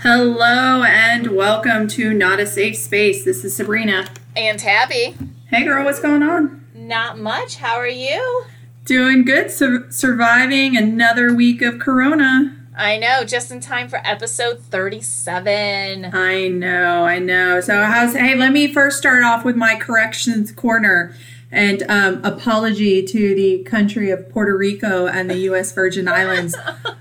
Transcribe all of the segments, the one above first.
Hello and welcome to Not a Safe Space. This is Sabrina. And Tabby. Hey girl, what's going on? Not much. How are you? Doing good. Surviving another week of Corona. I know, just in time for episode 37. I know. So hey, let me first start off with my corrections corner. And apology to the country of Puerto Rico and the U.S. Virgin Islands.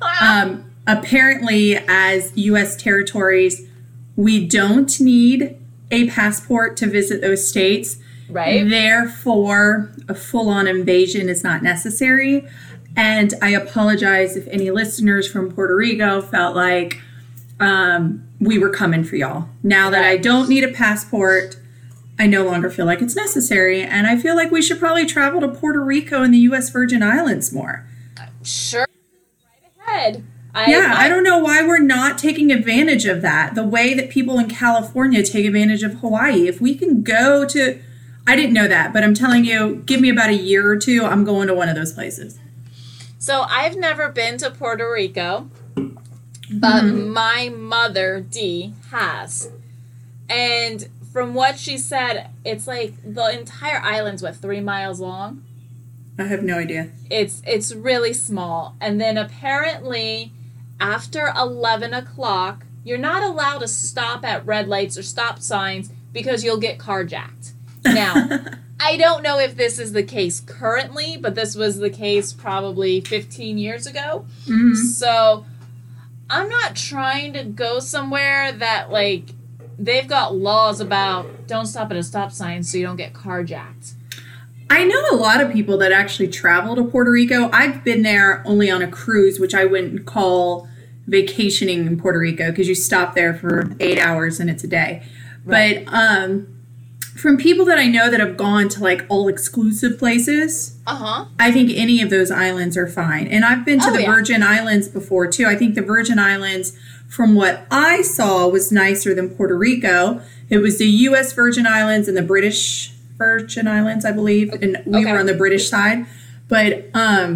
Apparently, as U.S. territories, we don't need a passport to visit those states. Right. Therefore, a full-on invasion is not necessary. And I apologize if any listeners from Puerto Rico felt like we were coming for y'all. Now that I don't need a passport, I no longer feel like it's necessary. And I feel like we should probably travel to Puerto Rico and the U.S. Virgin Islands more. Sure. Right ahead. I don't know why we're not taking advantage of that. The way that people in California take advantage of Hawaii. If we can go to... I didn't know that, but I'm telling you, give me about a year or two, I'm going to one of those places. So I've never been to Puerto Rico, but my mother, Dee, has. And from what she said, it's like the entire island's, 3 miles long? I have no idea. It's really small. And then apparently, after 11 o'clock, you're not allowed to stop at red lights or stop signs because you'll get carjacked. Now, I don't know if this is the case currently, but this was the case probably 15 years ago. Mm-hmm. So I'm not trying to go somewhere that, they've got laws about don't stop at a stop sign so you don't get carjacked. I know a lot of people that actually travel to Puerto Rico. I've been there only on a cruise, which I wouldn't call vacationing in Puerto Rico because you stop there for 8 hours and it's a day. Right. But from people that I know that have gone to all exclusive places, I think any of those islands are fine. And I've been to the Virgin Islands before too. I think the Virgin Islands, from what I saw, was nicer than Puerto Rico. It was the U.S. Virgin Islands and the British Virgin Islands, I believe, and we were on the British side. But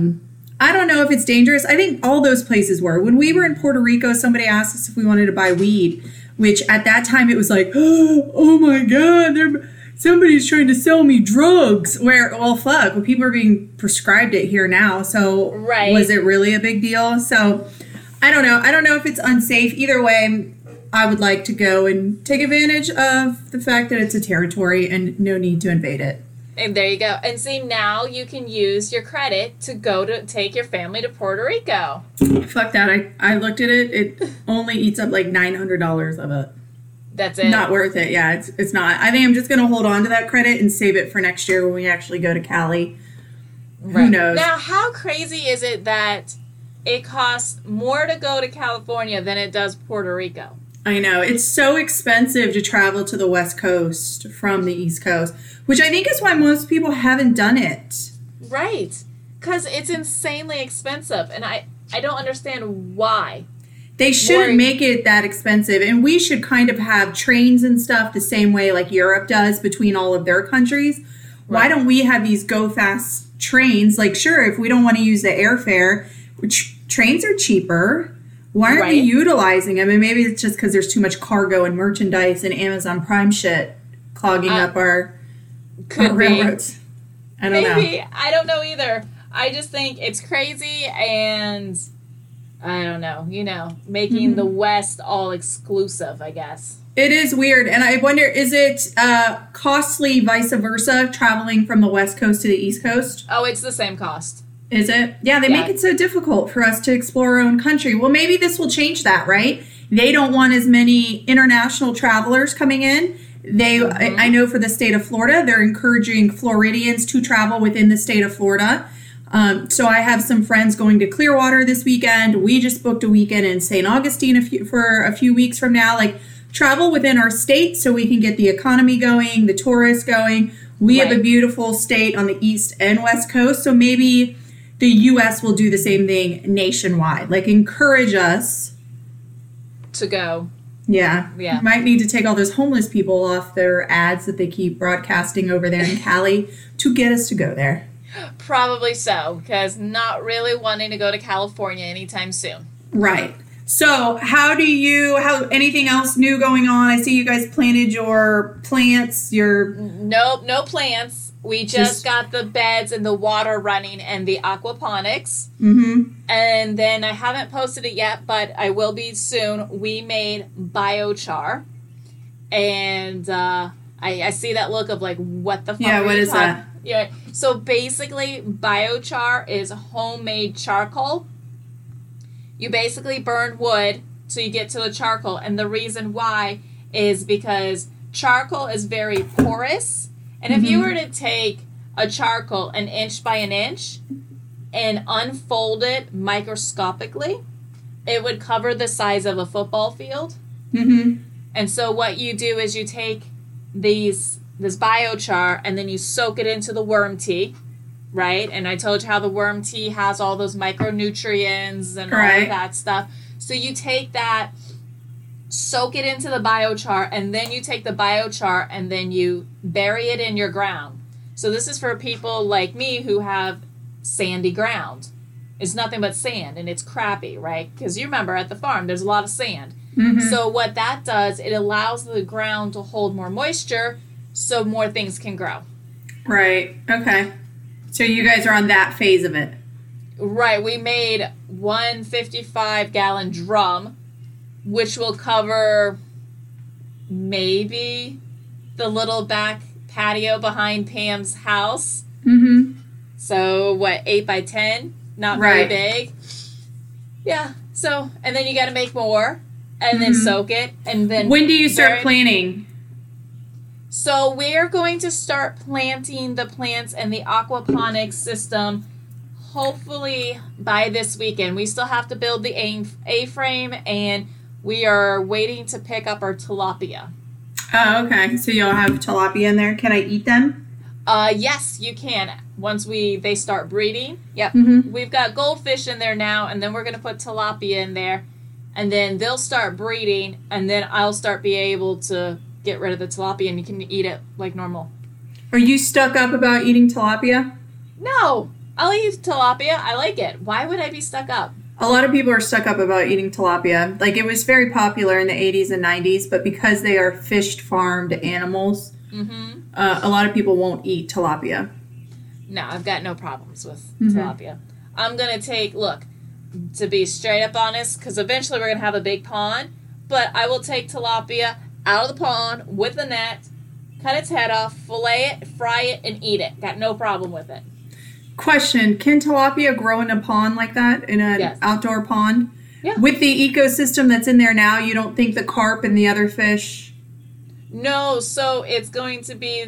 I don't know if it's dangerous. I think all those places were. When we were in Puerto Rico, somebody asked us if we wanted to buy weed, which at that time it was like, oh my God, somebody's trying to sell me drugs. Well, people are being prescribed it here now. So was it really a big deal? So I don't know. I don't know if it's unsafe. Either way, I would like to go and take advantage of the fact that it's a territory and no need to invade it. And there you go. And see, now you can use your credit to go to take your family to Puerto Rico. Fuck that. I looked at it. It only eats up $900 of it. That's it. Not worth it. Yeah, it's not. I think I'm just going to hold on to that credit and save it for next year when we actually go to Cali. Right. Who knows? Now, how crazy is it that it costs more to go to California than it does Puerto Rico? I know. It's so expensive to travel to the West Coast from the East Coast, which I think is why most people haven't done it. Right. Because it's insanely expensive, and I don't understand why. They shouldn't make it that expensive, and we should kind of have trains and stuff the same way like Europe does between all of their countries. Right. Why don't we have these go-fast trains? Sure, if we don't want to use the airfare, which trains are cheaper, why aren't we utilizing them? And maybe it's just because there's too much cargo and merchandise and Amazon Prime shit clogging up our railroads. I don't know. I don't know either. I just think it's crazy and I don't know, making the West all exclusive, I guess. It is weird. And I wonder, is it costly vice versa, traveling from the West Coast to the East Coast? Oh, it's the same cost. Is it? Yeah, they make it so difficult for us to explore our own country. Well, maybe this will change that, right? They don't want as many international travelers coming in. I know for the state of Florida, they're encouraging Floridians to travel within the state of Florida. So I have some friends going to Clearwater this weekend. We just booked a weekend in St. Augustine for a few weeks from now. Travel within our state so we can get the economy going, the tourists going. We have a beautiful state on the East and West Coast. So maybe the U.S. will do the same thing nationwide. Encourage us to go. Yeah. Might need to take all those homeless people off their ads that they keep broadcasting over there in Cali to get us to go there. Probably so, because not really wanting to go to California anytime soon. Right. So how anything else new going on? I see you guys planted your plants, Nope, no plants. We just got the beds and the water running and the aquaponics. Mm-hmm. And then I haven't posted it yet, but I will be soon. We made biochar. And I see that look of like, what the fuck? Yeah, what is that? Yeah. So basically, biochar is homemade charcoal. You basically burn wood so you get to the charcoal. And the reason why is because charcoal is very porous. And if you were to take a charcoal an inch by an inch and unfold it microscopically, it would cover the size of a football field. Mm-hmm. And so what you do is you take this biochar and then you soak it into the worm tea. Right? And I told you how the worm tea has all those micronutrients and all of that stuff. So you take that, soak it into the biochar, and then you take the biochar and then you bury it in your ground. So this is for people like me who have sandy ground. It's nothing but sand, and it's crappy, right? Because you remember at the farm, there's a lot of sand. Mm-hmm. So what that does, it allows the ground to hold more moisture so more things can grow. Right. Okay. So you guys are on that phase of it. Right. We made 155-gallon drum, which will cover maybe the little back patio behind Pam's house. Mm-hmm. So, 8 by 10? Not very big. Yeah. So, and then you got to make more and then soak it. And then when do you start planting? So we're going to start planting the plants and the aquaponics system hopefully by this weekend. We still have to build the A-frame, and we are waiting to pick up our tilapia. Oh, okay. So you'll have tilapia in there. Can I eat them? Yes, you can. Once they start breeding. Yep. Mm-hmm. We've got goldfish in there now, and then we're going to put tilapia in there, and then they'll start breeding, and then I'll start being able to get rid of the tilapia and you can eat it like normal. Are you stuck up about eating tilapia? No, I'll eat tilapia. I like it. Why would I be stuck up? A lot of people are stuck up about eating tilapia. Like, it was very popular in the 80s and 90s, but because they are fished farmed animals, a lot of people won't eat tilapia. No, I've got no problems with tilapia. I'm going to to be straight up honest, because eventually we're going to have a big pond, but I will take tilapia out of the pond with the net, cut its head off, fillet it, fry it, and eat it. Got no problem with it. Question, can tilapia grow in a pond like that, in an outdoor pond? Yeah. With the ecosystem that's in there now, you don't think the carp and the other fish? No, so it's going to be,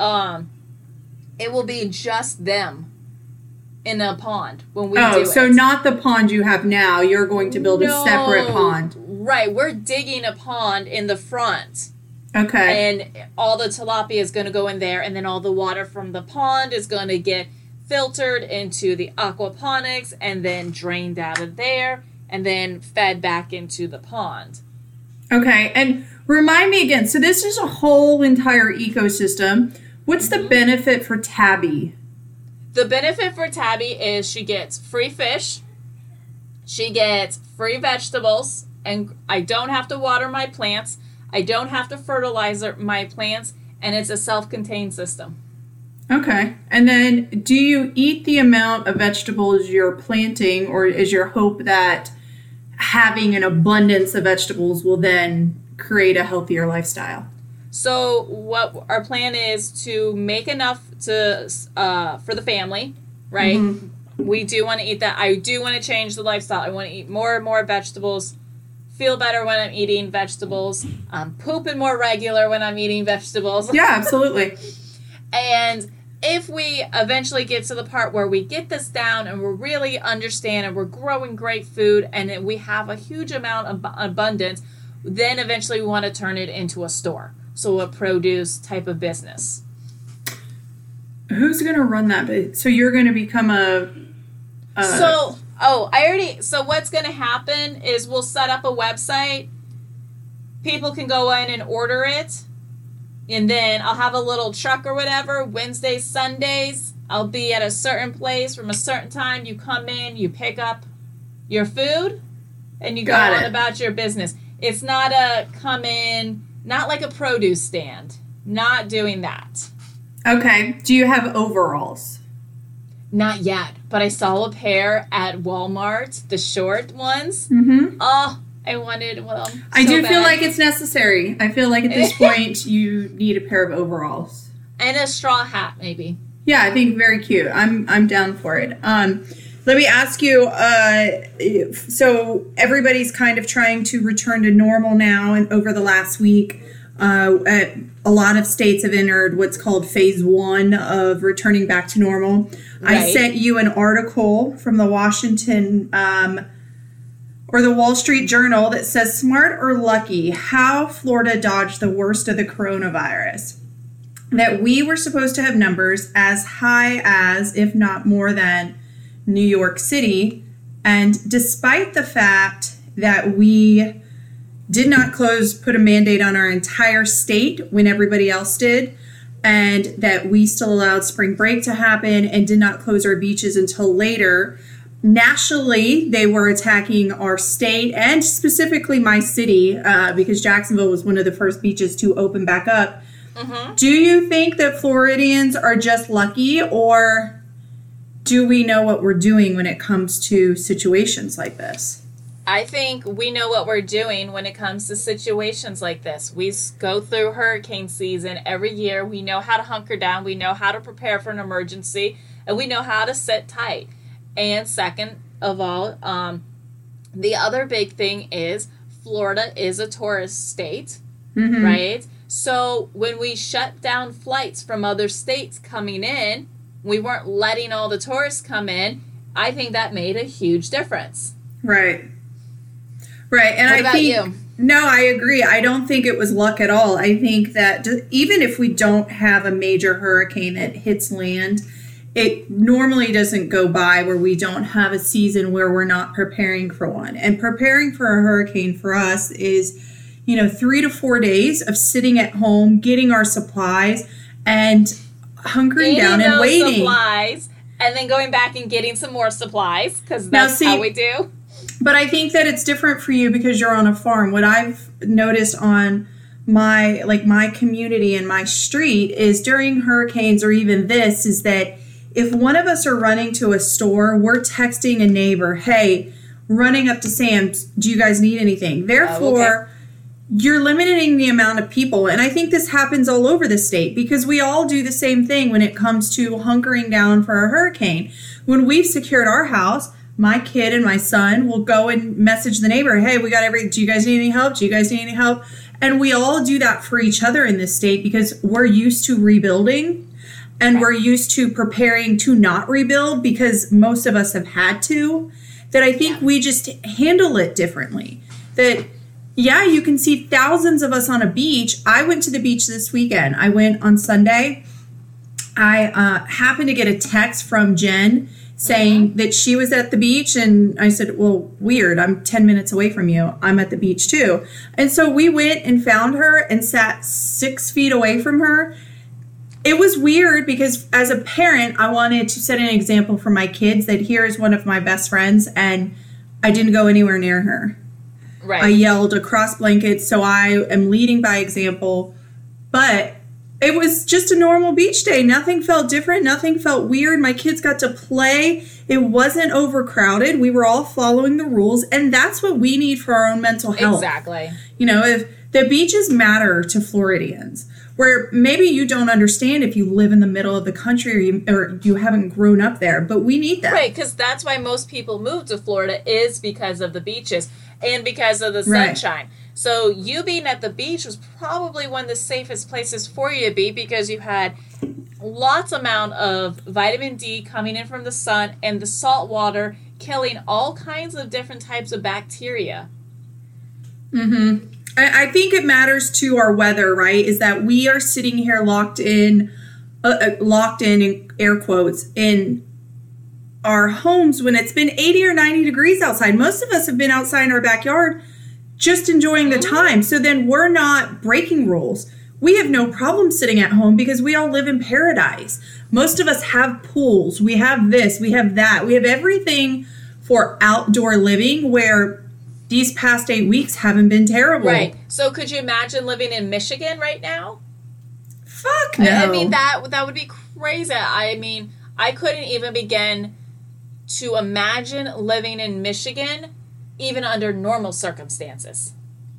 it will be just them in a pond when we do it. Oh, so not the pond you have now. You're going to build a separate pond. Right, we're digging a pond in the front. Okay. And all the tilapia is going to go in there, and then all the water from the pond is going to get filtered into the aquaponics and then drained out of there and then fed back into the pond. Okay, and remind me again, so this is a whole entire ecosystem. What's the benefit for Tabby? The benefit for Tabby is she gets free fish, she gets free vegetables, and I don't have to water my plants, I don't have to fertilize my plants, and it's a self-contained system. Okay. And then do you eat the amount of vegetables you're planting, or is your hope that having an abundance of vegetables will then create a healthier lifestyle? So what our plan is to make enough to for the family, right? Mm-hmm. We do want to eat that. I do want to change the lifestyle. I want to eat more and more vegetables. Feel better when I'm eating vegetables. I'm pooping more regular when I'm eating vegetables. Yeah, absolutely. And if we eventually get to the part where we get this down and we really understand and we're growing great food and we have a huge amount of abundance, then eventually we want to turn it into a store. So a produce type of business. Who's going to run that? So you're going to become So what's going to happen is we'll set up a website. People can go in and order it. And then I'll have a little truck or whatever. Wednesdays, Sundays, I'll be at a certain place from a certain time. You come in, you pick up your food, and you go on about your business. It's not a come in, not like a produce stand. Not doing that. Okay. Do you have overalls? Not yet, but I saw a pair at Walmart, the short ones. Mm-hmm. Oh, I wanted them. I do feel like it's necessary. I feel like at this point you need a pair of overalls. And a straw hat, maybe. Yeah, I think very cute. I'm down for it. Let me ask you, so everybody's kind of trying to return to normal now, and over the last week, a lot of states have entered what's called phase 1 of returning back to normal. Right. I sent you an article from the Washington or the Wall Street Journal that says, "Smart or lucky, how Florida dodged the worst of the coronavirus." That we were supposed to have numbers as high as, if not more than, New York City. And despite the fact that we did not put a mandate on our entire state when everybody else did, and that we still allowed spring break to happen and did not close our beaches until later, nationally, they were attacking our state and specifically my city because Jacksonville was one of the first beaches to open back up. Mm-hmm. Do you think that Floridians are just lucky, or do we know what we're doing when it comes to situations like this? I think we know what we're doing when it comes to situations like this. We go through hurricane season every year. We know how to hunker down. We know how to prepare for an emergency. And we know how to sit tight. And second of all, the other big thing is Florida is a tourist state, mm-hmm. right? So when we shut down flights from other states coming in, we weren't letting all the tourists come in. I think that made a huge difference. Right. Right. And what about you? No, I agree. I don't think it was luck at all. I think that even if we don't have a major hurricane that hits land, it normally doesn't go by where we don't have a season where we're not preparing for one. And preparing for a hurricane for us is, 3 to 4 days of sitting at home, getting our supplies, and hunkering down and waiting. Supplies, and then going back and getting some more supplies, because that's how we do. But I think that it's different for you because you're on a farm. What I've noticed on my community and my street is during hurricanes or even this is that if one of us are running to a store, we're texting a neighbor, "Hey, running up to Sam's, do you guys need anything?" Therefore, you're limiting the amount of people. And I think this happens all over the state because we all do the same thing when it comes to hunkering down for a hurricane. When we've secured our house, my kid and my son will go and message the neighbor, "Hey, we got do you guys need any help? Do you guys need any help?" And we all do that for each other in this state because we're used to rebuilding and we're used to preparing to not rebuild because most of us have had to. That I think we just handle it differently. That you can see thousands of us on a beach. I went to the beach this weekend. I went on Sunday. I happened to get a text from Jen saying that she was at the beach, and I said, "Well, weird. I'm 10 minutes away from you. I'm at the beach too." And so we went and found her and sat 6 feet away from her. It was weird because as a parent, I wanted to set an example for my kids that here is one of my best friends, and I didn't go anywhere near her. Right. I yelled across blankets, so I am leading by example. But it was just a normal beach day. Nothing felt different. Nothing felt weird. My kids got to play. It wasn't overcrowded. We were all following the rules, and that's what we need for our own mental health. Exactly. If the beaches matter to Floridians, where maybe you don't understand if you live in the middle of the country or you haven't grown up there, but we need that. Right, because that's why most people move to Florida is because of the beaches and because of the sunshine. Right. So you being at the beach was probably one of the safest places for you to be because you had lots amount of vitamin D coming in from the sun and the salt water killing all kinds of different types of bacteria. Mm-hmm. I think it matters to our weather, right? Is that we are sitting here locked in air quotes, in our homes when it's been 80 or 90 degrees outside. Most of us have been outside in our backyard just enjoying the time. So then we're not breaking rules. We have no problem sitting at home because we all live in paradise. Most of us have pools. We have this, we have that. We have everything for outdoor living where these past 8 weeks haven't been terrible. Right. So could you imagine living in Michigan right now? Fuck no. I mean, that would be crazy. I mean, I couldn't even begin to imagine living in Michigan even under normal circumstances.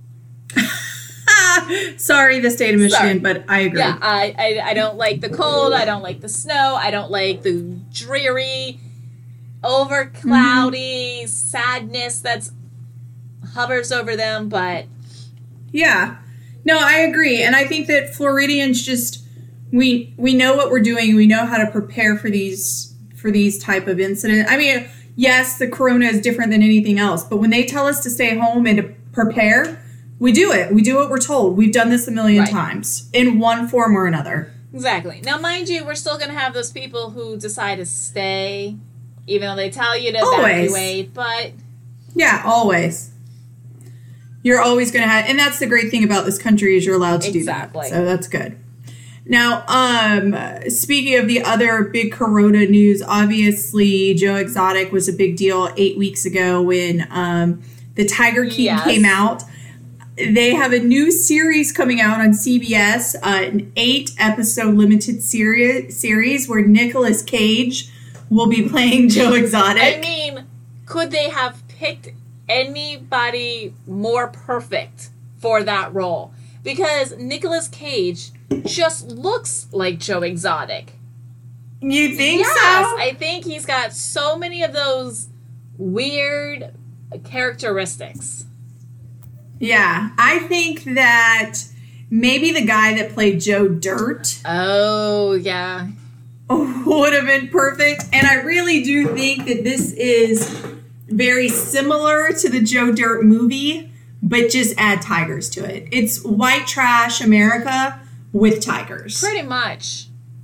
Sorry, the state of Michigan, but I agree. Yeah, I don't like the cold. I don't like the snow. I don't like the dreary, over cloudy sadness that's hovers over them. But yeah, no, I agree, and I think that Floridians just we know what we're doing. We know how to prepare for these type of incidents. I mean, yes, the corona is different than anything else, but when they tell us to stay home and to prepare, we do it. We do what we're told. We've done this a million times in one form or another. Exactly. Now, mind you, we're still going to have those people who decide to stay, even though they tell you to evacuate, but... Yeah, always. You're always going to have... And that's the great thing about this country is you're allowed to do that. So that's good. Now, speaking of the other big corona news, obviously Joe Exotic was a big deal 8 weeks ago when the Tiger King came out. They have a new series coming out on CBS, an 8-episode limited series where Nicolas Cage will be playing Joe Exotic. I mean, could they have picked anybody more perfect for that role? Because Nicolas Cage just looks like Joe Exotic. You think so? Yes, I think he's got so many of those weird characteristics. Yeah, I think that maybe the guy that played Joe Dirt. Oh, yeah. Would have been perfect. And I really do think that this is very similar to the Joe Dirt movie, but just add tigers to it. It's white trash America with tigers. Pretty much.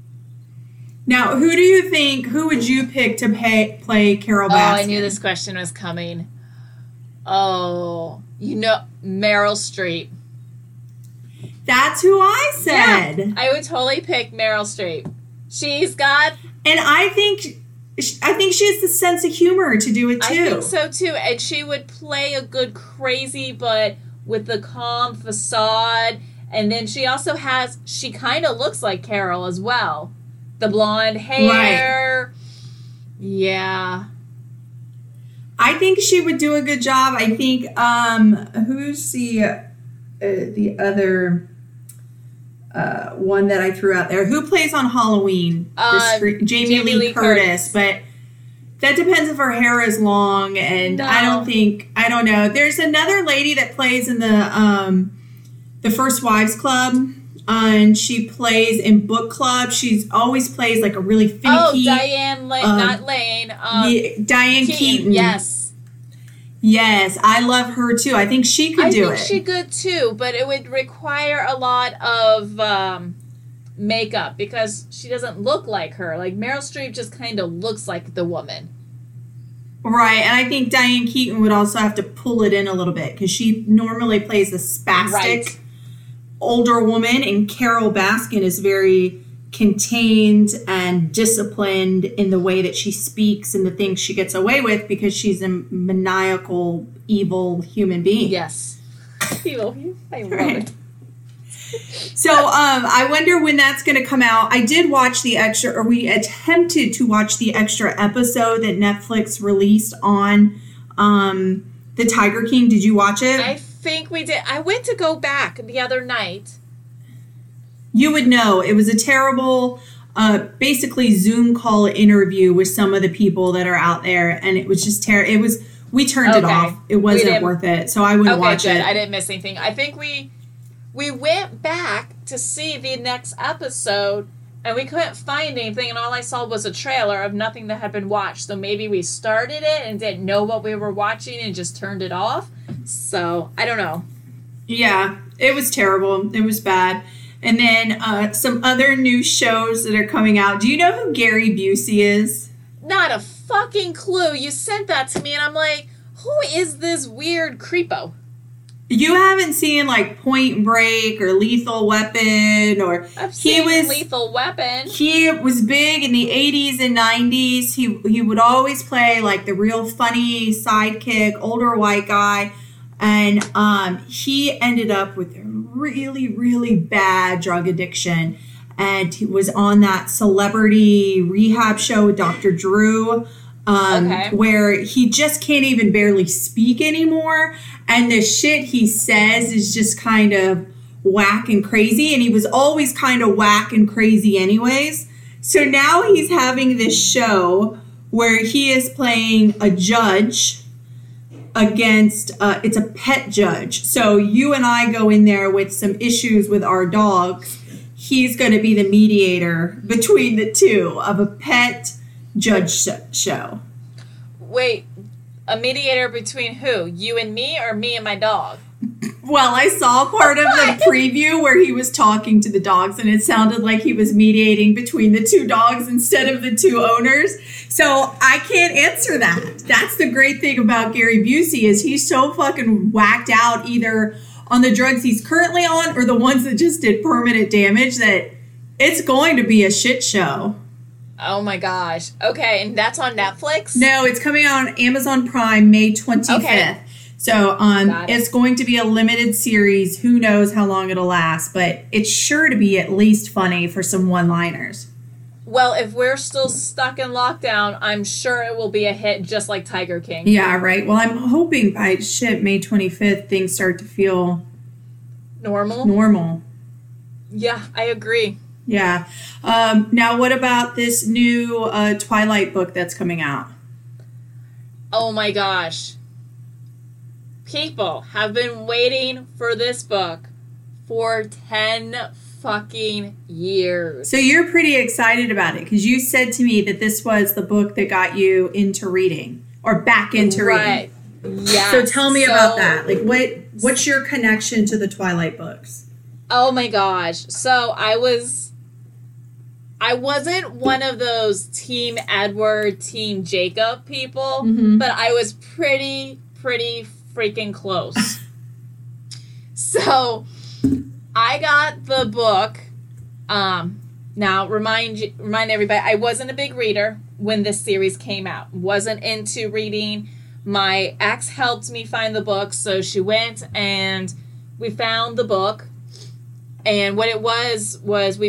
Now, who would you pick to play Carol Baskin? Oh, I knew this question was coming. Oh, Meryl Streep. That's who I said. Yeah, I would totally pick Meryl Streep. She's got... And I think she has the sense of humor to do it, too. I think so, too. And she would play a good crazy, but with the calm facade. And then she also she kind of looks like Carol as well. The blonde hair. Right. Yeah. I think she would do a good job. I think, who's the other one that I threw out there? Who plays on Halloween? Jamie Lee Curtis. But that depends if her hair is long, and no. I don't know. There's another lady that plays in the First Wives Club. And she plays in Book Club. She's always plays like a really finicky. Oh, Diane Lane, not Lane. Diane Keaton. Yes. Yes, I love her too. I think she could do it. I think she could too, but it would require a lot of makeup because she doesn't look like her. Like Meryl Streep just kind of looks like the woman. Right, and I think Diane Keaton would also have to pull it in a little bit because she normally plays a spastic older woman, and Carol Baskin is very contained and disciplined in the way that she speaks and the things she gets away with because she's a maniacal, evil human being. Yes. Evil. I love it. So I wonder when that's going to come out. I did watch we attempted to watch the extra episode that Netflix released on the Tiger King. Did you watch it? I think we did. I went to go back the other night. You would know. It was a terrible, basically Zoom call interview with some of the people that are out there, and it was just terrible. We turned it off. It wasn't worth it, so I wouldn't watch it. I didn't miss anything. I think we went back to see the next episode, and we couldn't find anything, and all I saw was a trailer of nothing that had been watched. So maybe we started it and didn't know what we were watching and just turned it off. So, I don't know. Yeah, it was terrible. It was bad. And then some other new shows that are coming out. Do you know who Gary Busey is? Not a fucking clue. You sent that to me, and I'm like, who is this weird creepo? You haven't seen, like, Point Break or Lethal Weapon or... I've seen Lethal Weapon. He was big in the 80s and 90s. He would always play, like, the real funny sidekick, older white guy. And he ended up with a really, really bad drug addiction. And he was on that celebrity rehab show with Dr. Drew, where he just can't even barely speak anymore. And the shit he says is just kind of whack and crazy. And he was always kind of whack and crazy anyways. So now he's having this show where he is playing a judge against, it's a pet judge. So you and I go in there with some issues with our dogs. He's going to be the mediator between the two of a pet judge show. Wait, a mediator between who? You and me, or me and my dog? Well, I saw part of the preview where he was talking to the dogs, and it sounded like he was mediating between the two dogs instead of the two owners. So I can't answer that. That's the great thing about Gary Busey, is he's so fucking whacked out either on the drugs he's currently on or the ones that just did permanent damage that it's going to be a shit show. Oh my gosh. Okay, and that's on Netflix? No, it's coming out on Amazon Prime May 25th. Okay. So it's going to be a limited series. Who knows how long it'll last, but it's sure to be at least funny for some one-liners. Well, if we're still stuck in lockdown, I'm sure it will be a hit just like Tiger King. Yeah, right. Well, I'm hoping by May 25th, things start to feel normal. Yeah, I agree. Yeah. Now, what about this new Twilight book that's coming out? Oh my gosh. People have been waiting for this book for 10 fucking years. So you're pretty excited about it because you said to me that this was the book that got you into reading or back into reading. Yes. So tell me about that. Like, what's your connection to the Twilight books? Oh my gosh. So I wasn't one of those Team Edward, Team Jacob people, but I was pretty freaking close. So I got the book. Now remind everybody, I wasn't a big reader when this series came out. Wasn't into reading. My ex helped me find the book, so she went and we found the book. And what it was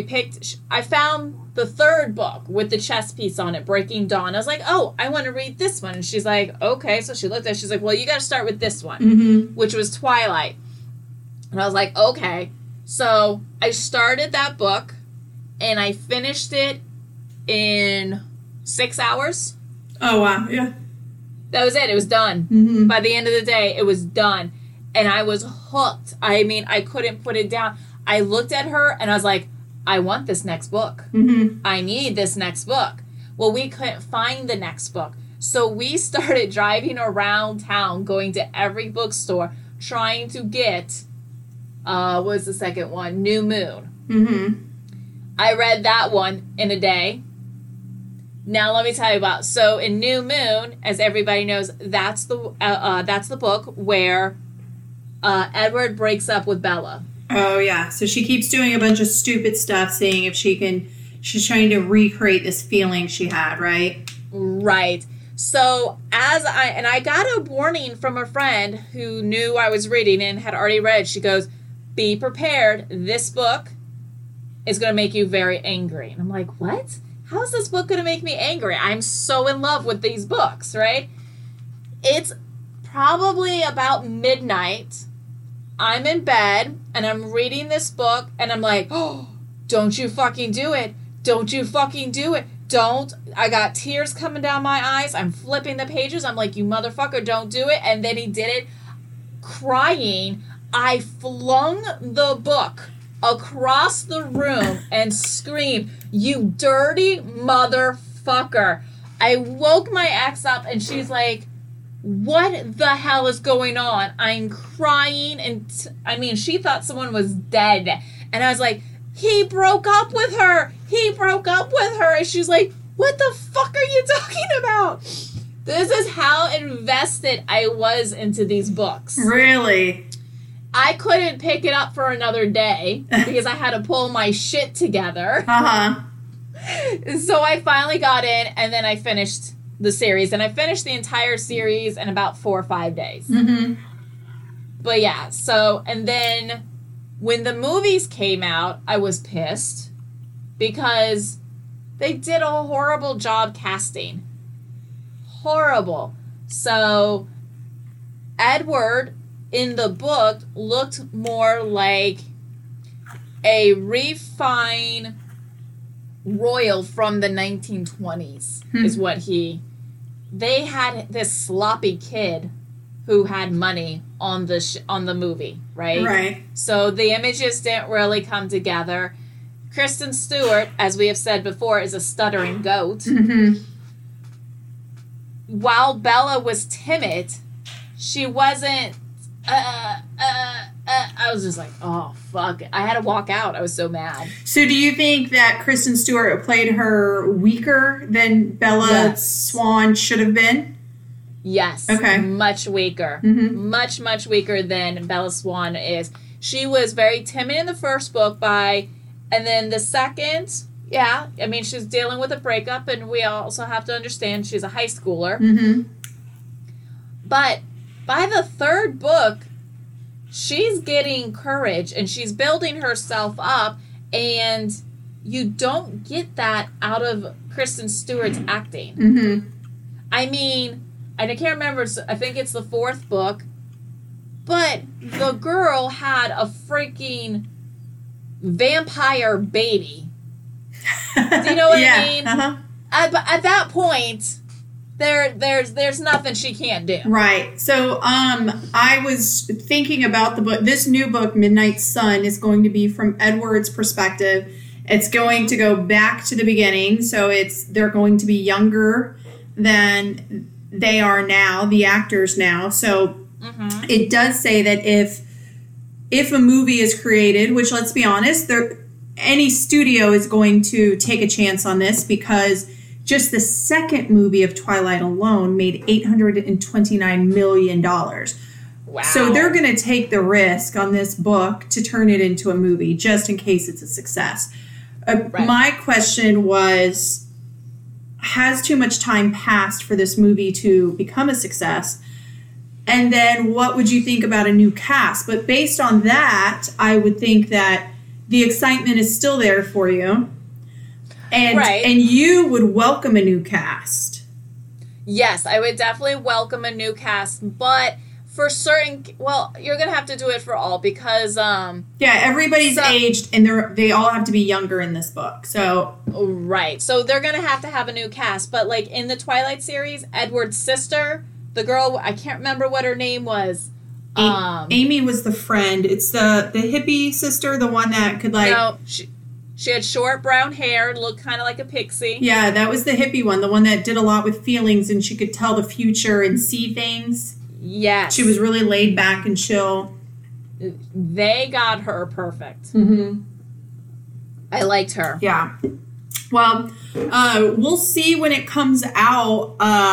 I found the third book with the chess piece on it, Breaking Dawn. I was like, oh, I want to read this one. And she's like, okay. So she looked at it. She's like, well, you got to start with this one, which was Twilight. And I was like, okay. So I started that book and I finished it in 6 hours. Oh, wow. Yeah. That was it. It was done. By the end of the day, it was done. And I was hooked. I mean, I couldn't put it down. I looked at her and I was like, I want this next book. I need this next book. Well, we couldn't find the next book. So we started driving around town, going to every bookstore, trying to get, what was the second one? New Moon. I read that one in a day. Now let me tell you about, so in New Moon, as everybody knows, that's the book where Edward breaks up with Bella. Oh, yeah. So she keeps doing a bunch of stupid stuff, saying if she's trying to recreate this feeling she had, right? Right. So I got a warning from a friend who knew I was reading and had already read. She goes, be prepared. This book is going to make you very angry. And I'm like, what? How is this book going to make me angry? I'm so in love with these books, right? It's probably about midnight. I'm in bed and I'm reading this book and I'm like, oh, don't you fucking do it. Don't you fucking do it. Don't. I got tears coming down my eyes. I'm flipping the pages. I'm like, you motherfucker, don't do it. And then he did it. Crying, I flung the book across the room and screamed, you dirty motherfucker. I woke my ex up and she's like, what the hell is going on? I'm crying and she thought someone was dead. And I was like, he broke up with her. He broke up with her. And she's like, what the fuck are you talking about? This is how invested I was into these books. Really? I couldn't pick it up for another day because I had to pull my shit together. So I finally got in and then I finished the series. And I finished the entire series in about 4 or 5 days. But yeah, so, and then when the movies came out, I was pissed because they did a horrible job casting. Horrible. So, Edward in the book looked more like a refined royal from the 1920s, is what they had this sloppy kid who had money on the movie, right? Right. So the images didn't really come together. Kristen Stewart, as we have said before, is a stuttering goat. Mm-hmm. While Bella was timid, she wasn't. I was just like, oh fuck! I had to walk out. I was so mad. So, do you think that Kristen Stewart played her weaker than Bella Swan should have been? Yes. Okay. Much weaker. Mm-hmm. Much weaker than Bella Swan is. She was very timid in the first book and then the second, yeah, I mean, she's dealing with a breakup, and we also have to understand she's a high schooler. Mm-hmm. But by the third book, she's getting courage, and she's building herself up, and you don't get that out of Kristen Stewart's acting. Mm-hmm. I mean, and I can't remember, I think it's the fourth book, but the girl had a freaking vampire baby. Do you know what I mean? Uh-huh. At that point, there's nothing she can't do. Right. So I was thinking about the book. This new book, Midnight Sun, is going to be from Edward's perspective. It's going to go back to the beginning. So they're going to be younger than they are now, the actors now. So it does say that if a movie is created, which, let's be honest, any studio is going to take a chance on this, because just the second movie of Twilight alone made $829 million. Wow. So they're going to take the risk on this book to turn it into a movie, just in case it's a success. Right. My question was, has too much time passed for this movie to become a success? And then what would you think about a new cast? But based on that, I would think that the excitement is still there for you. And you would welcome a new cast. Yes, I would definitely welcome a new cast, but for certain, well, you're going to have to do it for all, because everybody's aged, and they all have to be younger in this book. So right. So they're going to have a new cast, but like in the Twilight series, Edward's sister, the girl, I can't remember what her name was. Amy was the friend. It's the hippie sister, the one that could like... No, she had short brown hair, looked kind of like a pixie. Yeah, that was the hippie one, the one that did a lot with feelings, and she could tell the future and see things. Yes. She was really laid back and chill. They got her perfect. Mm-hmm. I liked her. Yeah. Well, we'll see when it comes out.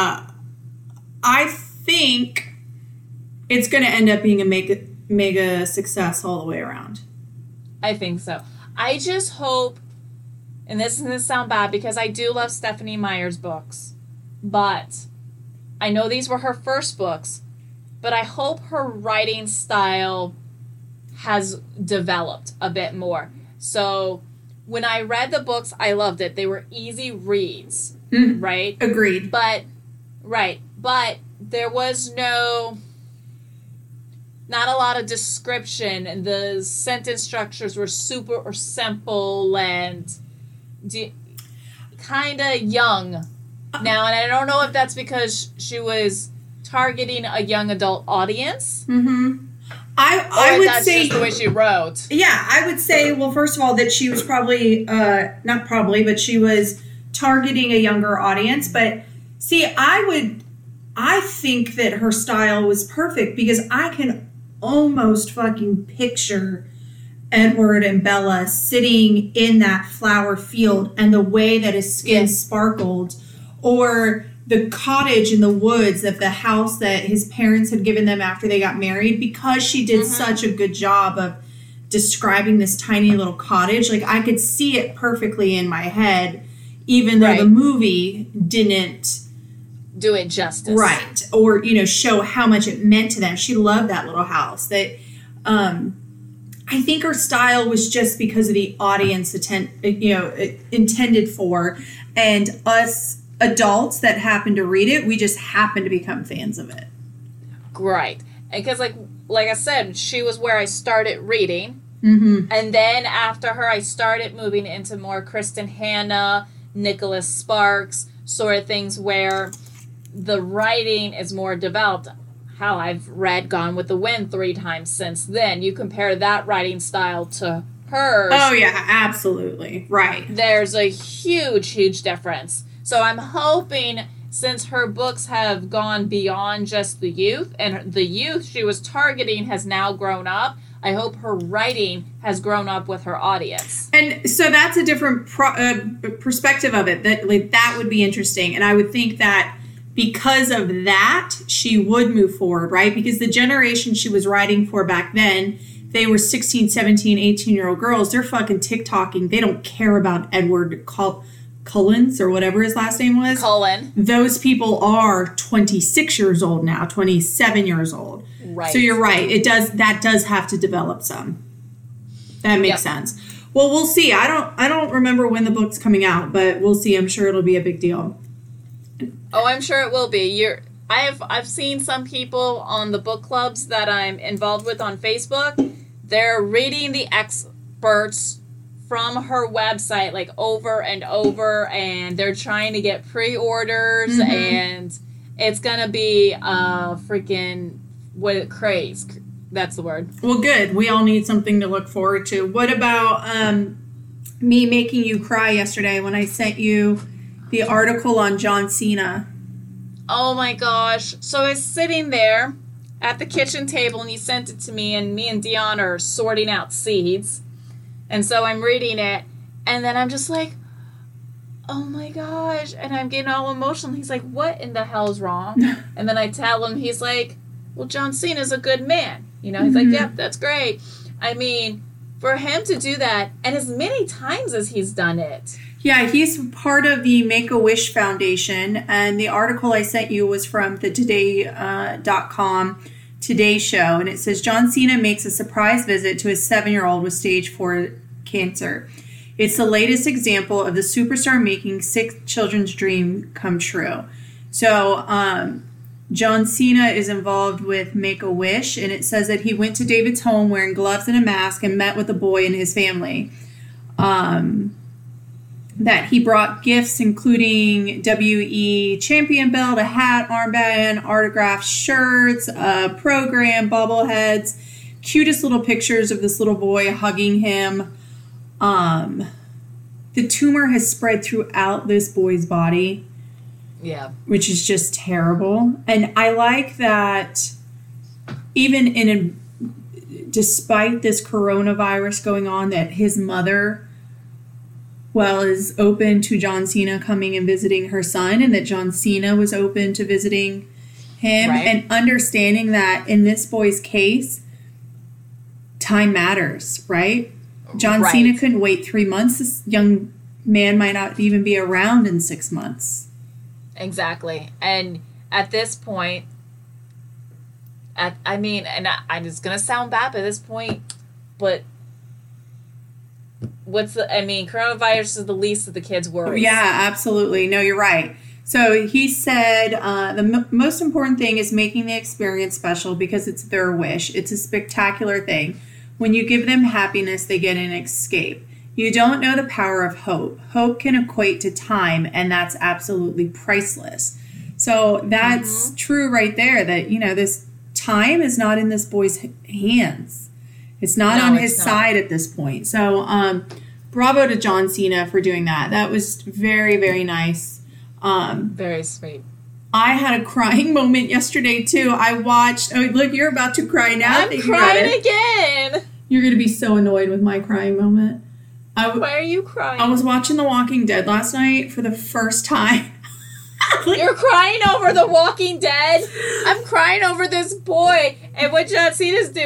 I think it's going to end up being a mega success all the way around. I think so. I just hope, and this is going to sound bad because I do love Stephenie Meyer's books, but I know these were her first books, but I hope her writing style has developed a bit more. So when I read the books, I loved it. They were easy reads, right? Agreed. But there was not a lot of description, and the sentence structures were super or simple and kind of young. Now, and I don't know if that's because she was targeting a young adult audience. Mm-hmm. I would that's say just the way she wrote. Yeah, I would say, well, first of all, that she was probably not probably, but she was targeting a younger audience. But see, I think that her style was perfect, because I can almost fucking picture Edward and Bella sitting in that flower field, and the way that his skin sparkled, or the cottage in the woods of the house that his parents had given them after they got married, because she did such a good job of describing this tiny little cottage. Like, I could see it perfectly in my head, even though the movie didn't do it justice. Right. Or, show how much it meant to them. She loved that little house. That I think her style was just because of the audience intended for, and us adults that happened to read it, we just happened to become fans of it. Right. And because like I said, she was where I started reading. Mm-hmm. And then after her, I started moving into more Kristen Hanna, Nicholas Sparks, sort of things where the writing is more developed. Hell, I've read Gone with the Wind 3 times since then. You compare that writing style to hers. Oh, yeah, absolutely. Right. There's a huge, huge difference. So I'm hoping, since her books have gone beyond just the youth, and the youth she was targeting has now grown up, I hope her writing has grown up with her audience. And so that's a different perspective of it. That would be interesting. And I would think that because of that, she would move forward, right? Because the generation she was writing for back then, they were 16, 17, 18-year-old girls. They're fucking TikToking. They don't care about Edward Cullens or whatever his last name was. Cullen. Those people are 26 years old now, 27 years old. Right. So you're right. That does have to develop some. That makes sense. Well, we'll see. I don't remember when the book's coming out, but we'll see. I'm sure it'll be a big deal. Oh, I'm sure it will be. I've seen some people on the book clubs that I'm involved with on Facebook. They're reading the experts from her website like over and over, and they're trying to get pre-orders, and it's gonna be freaking craze. That's the word. Well, good. We all need something to look forward to. What about me making you cry yesterday when I sent you the article on John Cena? Oh my gosh. So I was sitting there at the kitchen table and you sent it to me, and me and Dion are sorting out seeds. And so I'm reading it, and then I'm just like, oh my gosh. And I'm getting all emotional. He's like, what in the hell is wrong? And then I tell him, he's like, well, John Cena's a good man. He's like, yep, that's great. I mean, for him to do that, and as many times as he's done it. Yeah, he's part of the Make-A-Wish Foundation, and the article I sent you was from the Today.com Today Show, and it says, John Cena makes a surprise visit to his 7-year-old with stage 4 cancer. It's the latest example of the superstar making sick children's dream come true. So, John Cena is involved with Make-A-Wish, and it says that he went to David's home wearing gloves and a mask and met with a boy and his family. That he brought gifts including WE champion belt, a hat, armband, autographed shirts, a program, bobbleheads, cutest little pictures of this little boy hugging him. The tumor has spread throughout this boy's body. Yeah. Which is just terrible. And I like that even despite this coronavirus going on, that his mother, is open to John Cena coming and visiting her son, and that John Cena was open to visiting him, and understanding that in this boy's case, time matters, right? John Cena couldn't wait 3 months. This young man might not even be around in 6 months. Exactly. And at this point, I'm just going to sound bad at this point, but coronavirus is the least of the kids' worries. Yeah, absolutely. No, you're right. So he said the most important thing is making the experience special because it's their wish. It's a spectacular thing. When you give them happiness, they get an escape. You don't know the power of hope. Hope can equate to time, and that's absolutely priceless. So that's true right there, that, this time is not in this boy's hands. It's not on his side at this point. So bravo to John Cena for doing that. That was very, very nice. Very sweet. I had a crying moment yesterday, too. I watched... Oh, look, you're about to cry now. I'm crying again. You're going to be so annoyed with my crying moment. Why are you crying? I was watching The Walking Dead last night for the first time. You're crying over The Walking Dead? I'm crying over this boy and what John Cena's doing.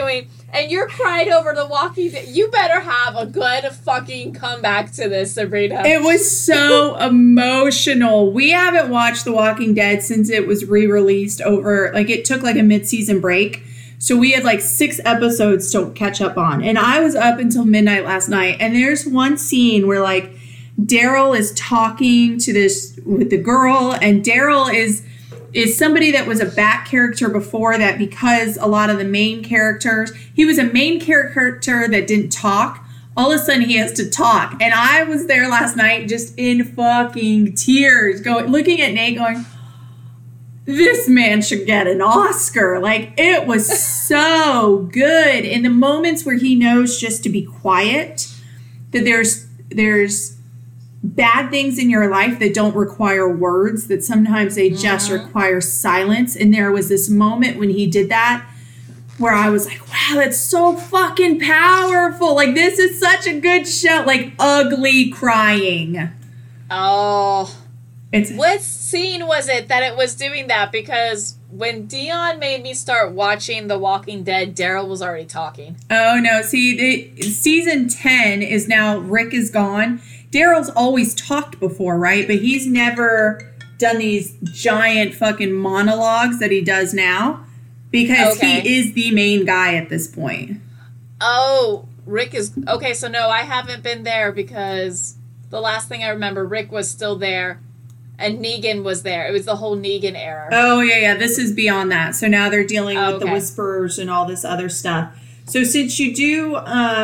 and you're crying over The Walking Dead. You better have a good fucking comeback to this, Sabrina. It was so emotional. We haven't watched The Walking Dead since it was re-released over, like, it took like a mid-season break. So we had like 6 episodes to catch up on. And I was up until midnight last night. And there's one scene where like Daryl is talking to this with the girl, and Daryl is somebody that was a back character before that, because a lot of the main characters, he was a main character that didn't talk. All of a sudden he has to talk. And I was there last night just in fucking tears, looking at Nate going, this man should get an Oscar. Like, it was so good. In the moments where he knows just to be quiet, that there's bad things in your life that don't require words, that sometimes they just require silence. And there was this moment when he did that where I was like, wow, that's so fucking powerful. Like, this is such a good show. Like, ugly crying. Oh. What scene was it that it was doing that? Because when Dion made me start watching The Walking Dead, Daryl was already talking. Oh, no. See, season 10 is now Rick is gone. Daryl's always talked before, right? But he's never done these giant fucking monologues that he does now, because he is the main guy at this point. Oh, Rick is... Okay, so no, I haven't been there, because the last thing I remember, Rick was still there. And Negan was there. It was the whole Negan era. Oh, yeah. This is beyond that. So now they're dealing with the Whisperers and all this other stuff. So since you do,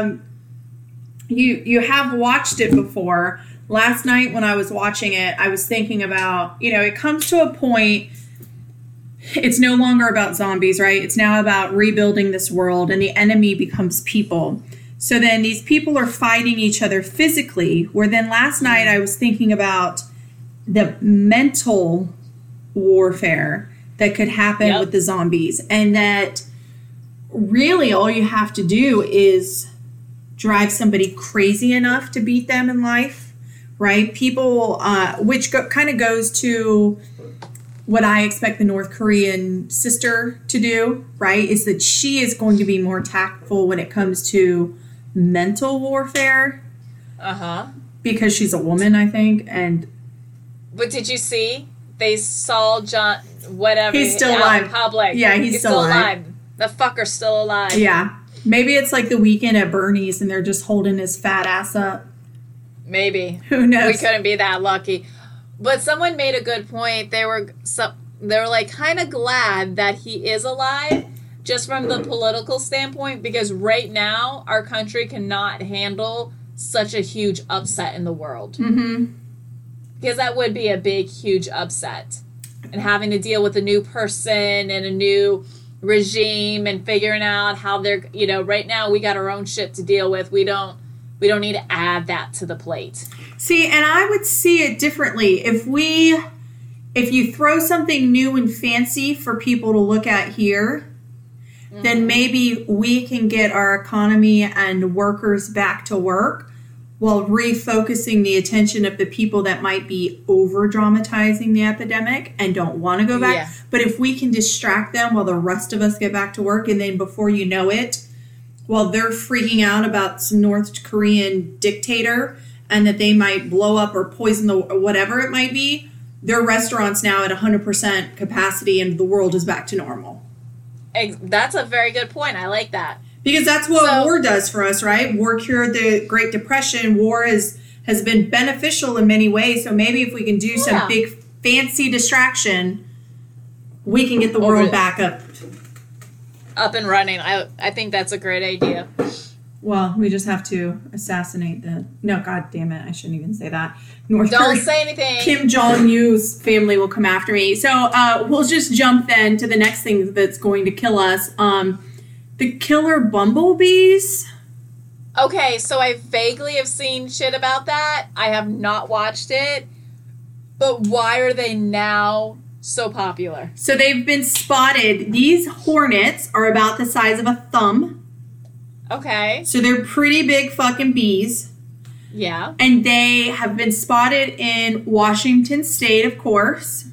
you have watched it before. Last night when I was watching it, I was thinking about, it comes to a point, it's no longer about zombies, right? It's now about rebuilding this world, and the enemy becomes people. So then these people are fighting each other physically, where then last night I was thinking about the mental warfare that could happen with the zombies, and that really all you have to do is drive somebody crazy enough to beat them in life, right? People, which kind of goes to what I expect the North Korean sister to do, right? Is that she is going to be more tactful when it comes to mental warfare. Because she's a woman, I think, and... But did you see? They saw John, whatever. He's still alive. In public. Yeah, he's still alive. The fucker's still alive. Yeah. Maybe it's like the weekend at Bernie's and they're just holding his fat ass up. Maybe. Who knows? We couldn't be that lucky. But someone made a good point. They were like kind of glad that he is alive, just from the political standpoint, because right now our country cannot handle such a huge upset in the world. Because that would be a big, huge upset. And having to deal with a new person and a new regime and figuring out how they're, right now we got our own shit to deal with. We don't need to add that to the plate. See, and I would see it differently. If you throw something new and fancy for people to look at here, then maybe we can get our economy and workers back to work, while refocusing the attention of the people that might be over-dramatizing the epidemic and don't want to go back. Yeah. But if we can distract them while the rest of us get back to work, and then before you know it, while they're freaking out about some North Korean dictator and that they might blow up or poison or whatever it might be, their restaurant's now at 100% capacity and the world is back to normal. That's a very good point. I like that. Because that's what war does for us, right? War cured the Great Depression. War has been beneficial in many ways. So maybe if we can do some big fancy distraction, we can get the world back up and running. I think that's a great idea. Well, we just have to assassinate no, God damn it, I shouldn't even say that. Don't say anything. Kim Jong-un's family will come after me. So we'll just jump then to the next thing that's going to kill us. The killer bumblebees. Okay, so I vaguely have seen shit about that. I have not watched it. But why are they now so popular? So they've been spotted. These hornets are about the size of a thumb. Okay. So they're pretty big fucking bees. Yeah. And they have been spotted in Washington State, of course.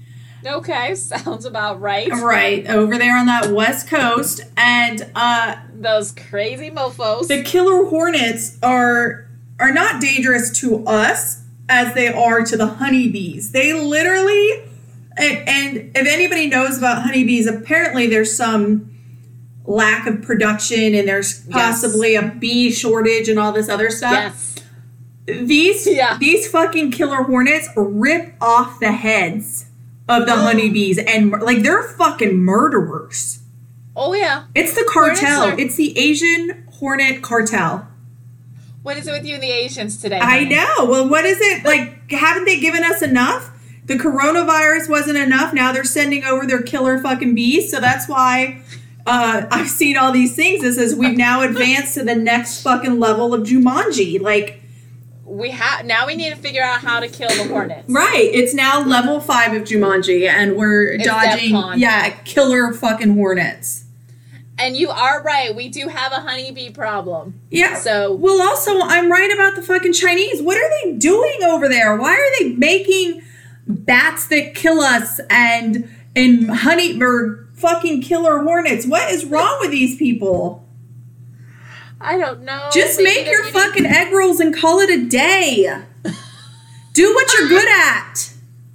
Okay, sounds about right. Right, over there on that west coast. And Those crazy mofos. The killer hornets are not dangerous to us as they are to the honeybees. They literally, and if anybody knows about honeybees, apparently there's some lack of production and there's possibly a bee shortage and all this other stuff. Yes. These fucking killer hornets rip off the heads of the honeybees and like they're fucking murderers. Oh yeah. It's the cartel. It's the Asian hornet cartel. What is it with you and the Asians today? I know. Well, what is it? Like, haven't they given us enough? The coronavirus wasn't enough. Now they're sending over their killer fucking bees. So that's why I've seen all these things. It says we've now advanced to the next fucking level of Jumanji. Like, now we need to figure out how to kill the hornets. Right. It's now level 5 of Jumanji, and we're dodging, killer fucking hornets. And you are right. We do have a honeybee problem. Yeah. So, well, also, I'm right about the fucking Chinese. What are they doing over there? Why are they making bats that kill us and honey or fucking killer hornets? What is wrong with these people? I don't know. Just make your fucking egg rolls and call it a day. Do what you're good at.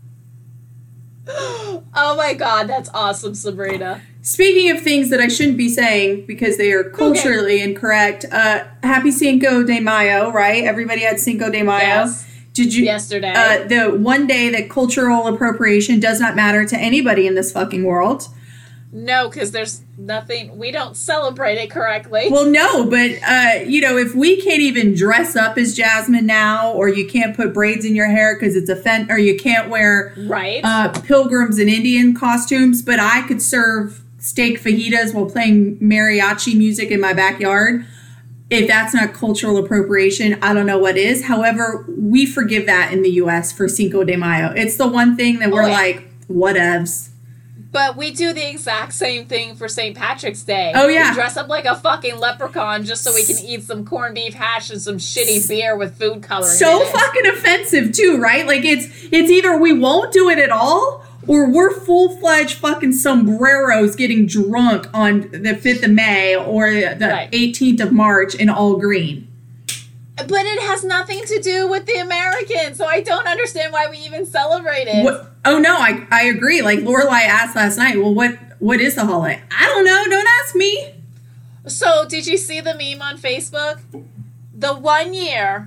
Oh my God, that's awesome, Sabrina. Speaking of things that I shouldn't be saying because they are culturally incorrect, happy Cinco de Mayo, right? Everybody had Cinco de Mayo. Yes. Did you? Yesterday. The one day that cultural appropriation does not matter to anybody in this fucking world. No, because there's nothing, we don't celebrate it correctly. Well, no, but, if we can't even dress up as Jasmine now, or you can't put braids in your hair because it's or you can't wear pilgrims and Indian costumes, but I could serve steak fajitas while playing mariachi music in my backyard. If that's not cultural appropriation, I don't know what is. However, we forgive that in the U.S. for Cinco de Mayo. It's the one thing that we're like, whatevs. But we do the exact same thing for St. Patrick's Day. Oh, yeah. We dress up like a fucking leprechaun just so we can eat some corned beef hash and some shitty beer with food coloring. So fucking offensive, too, right? Like, it's either we won't do it at all, or we're full-fledged fucking sombreros getting drunk on the 5th of May or the 18th of March in all green. But it has nothing to do with the Americans, so I don't understand why we even celebrate it. Oh, no, I agree. Like, Lorelai asked last night, well, what is the holiday? I don't know. Don't ask me. So, did you see the meme on Facebook? The one year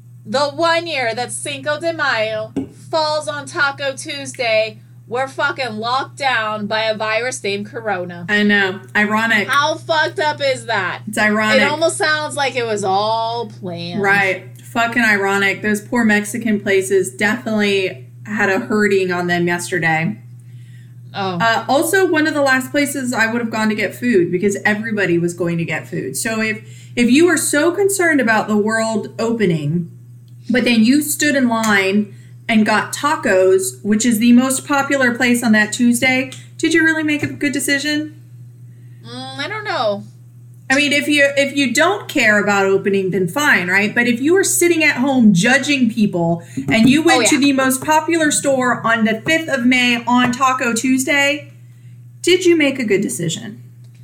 that Cinco de Mayo falls on Taco Tuesday, we're fucking locked down by a virus named Corona. I know. Ironic. How fucked up is that? It's ironic. It almost sounds like it was all planned. Right. Fucking ironic. Those poor Mexican places definitely had a hurting on them yesterday. Oh. Also, one of the last places I would have gone to get food because everybody was going to get food. So if you were so concerned about the world opening, but then you stood in line and got tacos, which is the most popular place on that Tuesday, did you really make a good decision? I don't know. I mean, if you don't care about opening, then fine, right? But if you were sitting at home judging people and you went to the most popular store on the 5th of May on Taco Tuesday, did you make a good decision?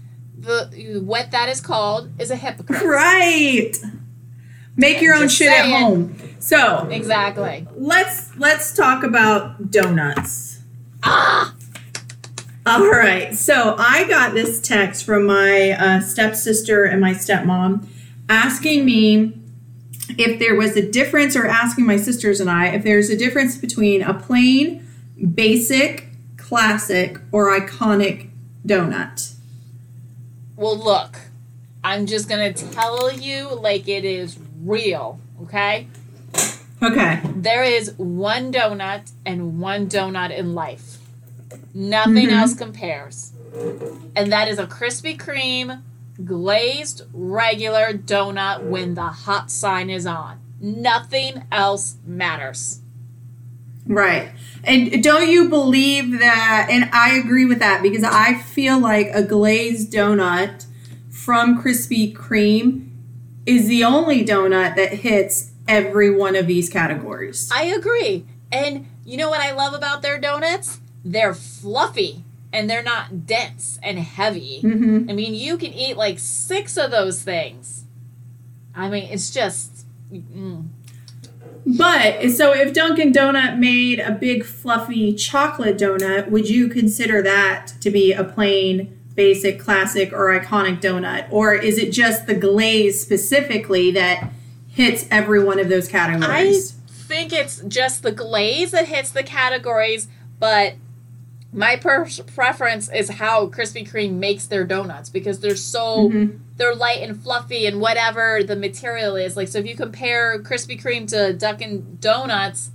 What that is called is a hypocrite. Right. Make your own shit at home. So exactly. Let's talk about donuts. Ah! All right. So I got this text from my stepsister and my stepmom asking me if there was a difference, or asking my sisters and I if there's a difference between a plain, basic, classic, or iconic donut. Well, look, I'm just going to tell you like it is real, okay? Okay. There is one donut and one donut in life. Nothing else compares. And that is a Krispy Kreme glazed regular donut when the hot sign is on. Nothing else matters. Right. And don't you believe that, and I agree with that, because I feel like a glazed donut from Krispy Kreme is the only donut that hits every one of these categories. I agree. And you know what I love about their donuts? They're fluffy. and they're not dense and heavy. Mm-hmm. I mean, you can eat like 6 of those things. I mean, it's just... But, so if Dunkin' Donut made a big fluffy chocolate donut, would you consider that to be a plain, basic, classic, or iconic donut? Or is it just the glaze specifically that hits every one of those categories? I think it's just the glaze that hits the categories, but my preference is how Krispy Kreme makes their donuts, because they're so... Mm-hmm. They're light and fluffy and whatever the material is. Like, so if you compare Krispy Kreme to Dunkin' Donuts,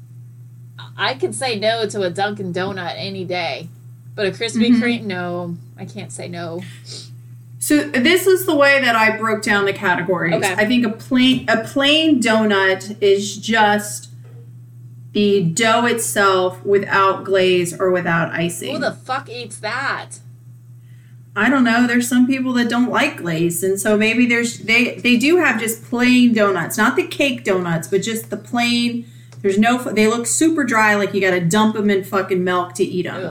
I could say no to a Dunkin' Donut any day. But a Krispy Kreme, no, I can't say no. So this is the way that I broke down the categories. Okay. I think a plain donut is just the dough itself without glaze or without icing. Who the fuck eats that? I don't know. There's some people that don't like glaze, and so maybe they do have just plain donuts, not the cake donuts, but just the plain. There's no. They look super dry, like you got to dump them in fucking milk to eat them. Ugh.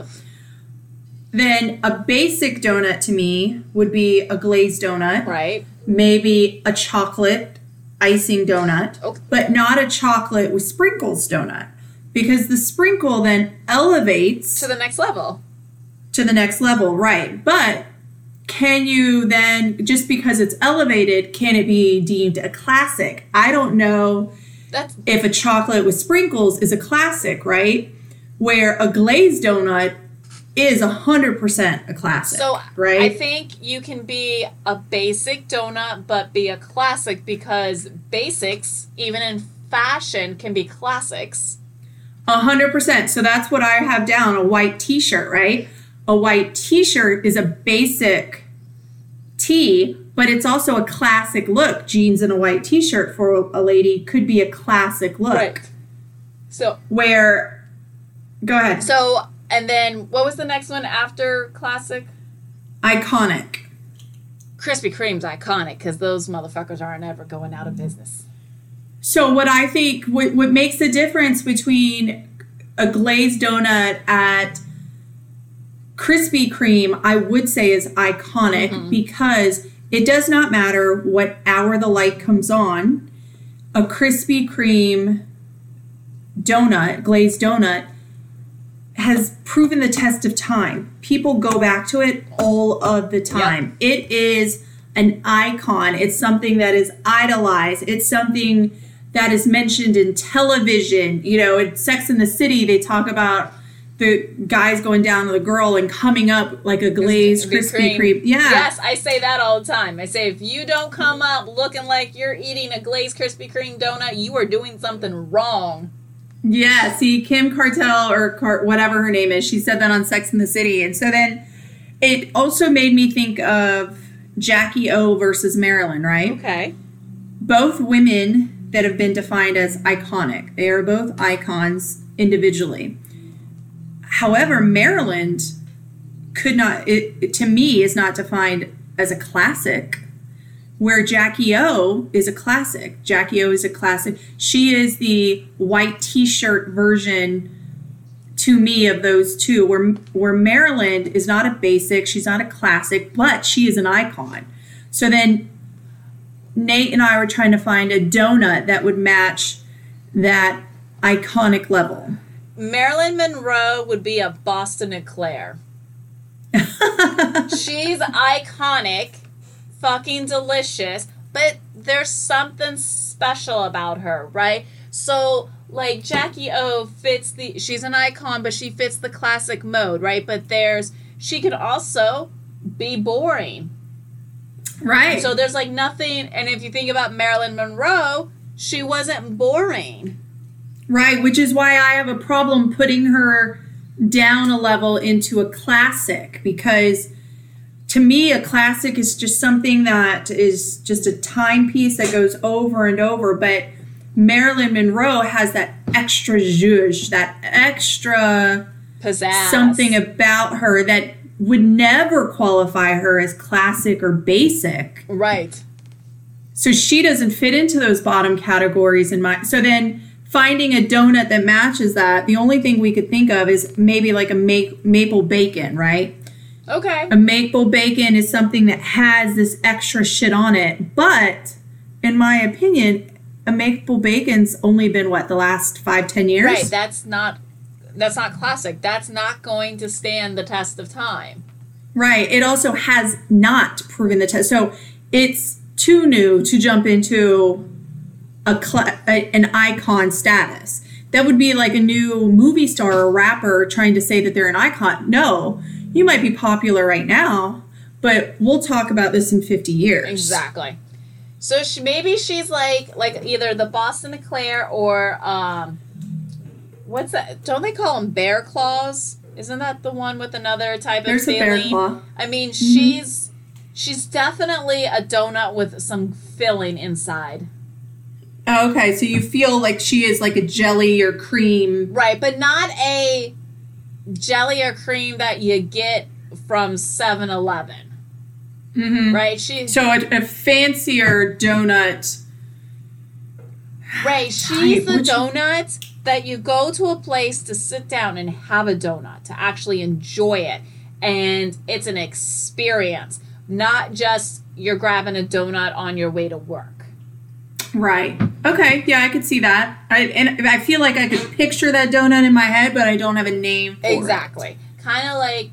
Then a basic donut to me would be a glazed donut, Right. maybe a chocolate icing donut, Okay. but not a chocolate with sprinkles donut, because the sprinkle then elevates To the next level. to the next level, right? But can you then, just because it's elevated, can it be deemed a classic? I don't know That's if a chocolate with sprinkles is a classic, right? Where a glazed donut is 100% a classic, so. right? I think you can be a basic donut, but be a classic, because basics, even in fashion, can be classics. 100%. So that's what I have down, a white t-shirt, right? A white t-shirt is a basic tee, but it's also a classic look. Jeans and a white t-shirt for a lady could be a classic look. Right. So Where, go ahead. So, and then what was the next one after classic? Iconic. Krispy Kreme's iconic, because those motherfuckers aren't ever going out of business. So what I think, what makes the difference between a glazed donut at Krispy Kreme, I would say, is iconic because it does not matter what hour the light comes on. A Krispy Kreme donut, glazed donut, has proven the test of time. People go back to it all of the time. Yep. It is an icon. It's something that is idolized. It's something that is mentioned in television. You know, in Sex and the City, they talk about the guys going down to the girl and coming up like a glazed Krispy Kreme. Yeah. Yes, I say that all the time. I say, if you don't come up looking like you're eating a glazed Krispy Kreme donut, you are doing something wrong. Yeah, see, Kim Cartel or whatever her name is, she said that on Sex and the City. And so then it also made me think of Jackie O versus Marilyn, right? Okay. Both women that have been defined as iconic. They are both icons individually. However, Maryland could not, to me, is not defined as a classic, where Jackie O is a classic. Jackie O is a classic. She is the white t-shirt version, to me, of those two, where Maryland is not a basic, she's not a classic, but she is an icon. So then Nate and I were trying to find a donut that would match that iconic level. Marilyn Monroe would be a Boston Eclair. She's iconic, fucking delicious, but there's something special about her, right? So, like, Jackie O fits she's an icon, but she fits the classic mode, right? But she could also be boring. Right. So there's like nothing, and if you think about Marilyn Monroe, she wasn't boring. Right, which is why I have a problem putting her down a level into a classic, because to me, a classic is just something that is just a timepiece that goes over and over. But Marilyn Monroe has that extra zhuzh, that extra Pizzazz. something about her that would never qualify her as classic or basic. Right. So she doesn't fit into those bottom categories in my. So then finding a donut that matches that, the only thing we could think of is maybe like a maple bacon, right? Okay. A maple bacon is something that has this extra shit on it. But in my opinion, a maple bacon's only been the last 5-10 years? Right. That's not classic. That's not going to stand the test of time. Right. It also has not proven the test. So it's too new to jump into an icon status. That would be like a new movie star or rapper trying to say that they're an icon. No, you might be popular right now, but we'll talk about this in 50 years. Exactly. So maybe she's like either the Boston Eclair or what's that? Don't they call them bear claws? Isn't that the one with another type of filling? There's a bear claw. I mean, she's definitely a donut with some filling inside. Oh, okay, so you feel like she is like a jelly or cream. Right, but not a jelly or cream that you get from 7-Eleven. Mm-hmm. Right? So a fancier donut. Right, she's the donut that you go to a place to sit down and have a donut, to actually enjoy it. And it's an experience, not just you're grabbing a donut on your way to work. Right. Okay. Yeah, I could see that. I feel like I could picture that donut in my head, but I don't have a name for Exactly. Kind of like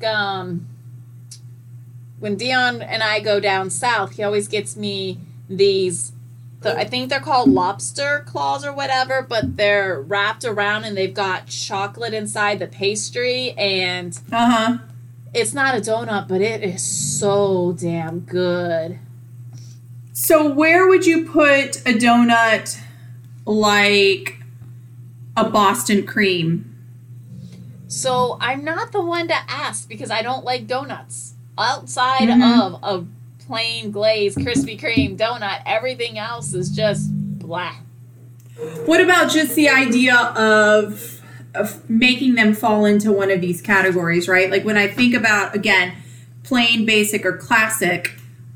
when Dion and I go down south, he always gets me these, I think they're called lobster claws or whatever, but they're wrapped around and they've got chocolate inside the pastry, and it's not a donut, but it is so damn good. So where would you put a donut like a Boston cream? So I'm not the one to ask because I don't like donuts. Outside of a plain glazed Krispy Kreme donut, everything else is just blah. What about just the idea of making them fall into one of these categories, right? Like when I think about, again, plain, basic, or classic,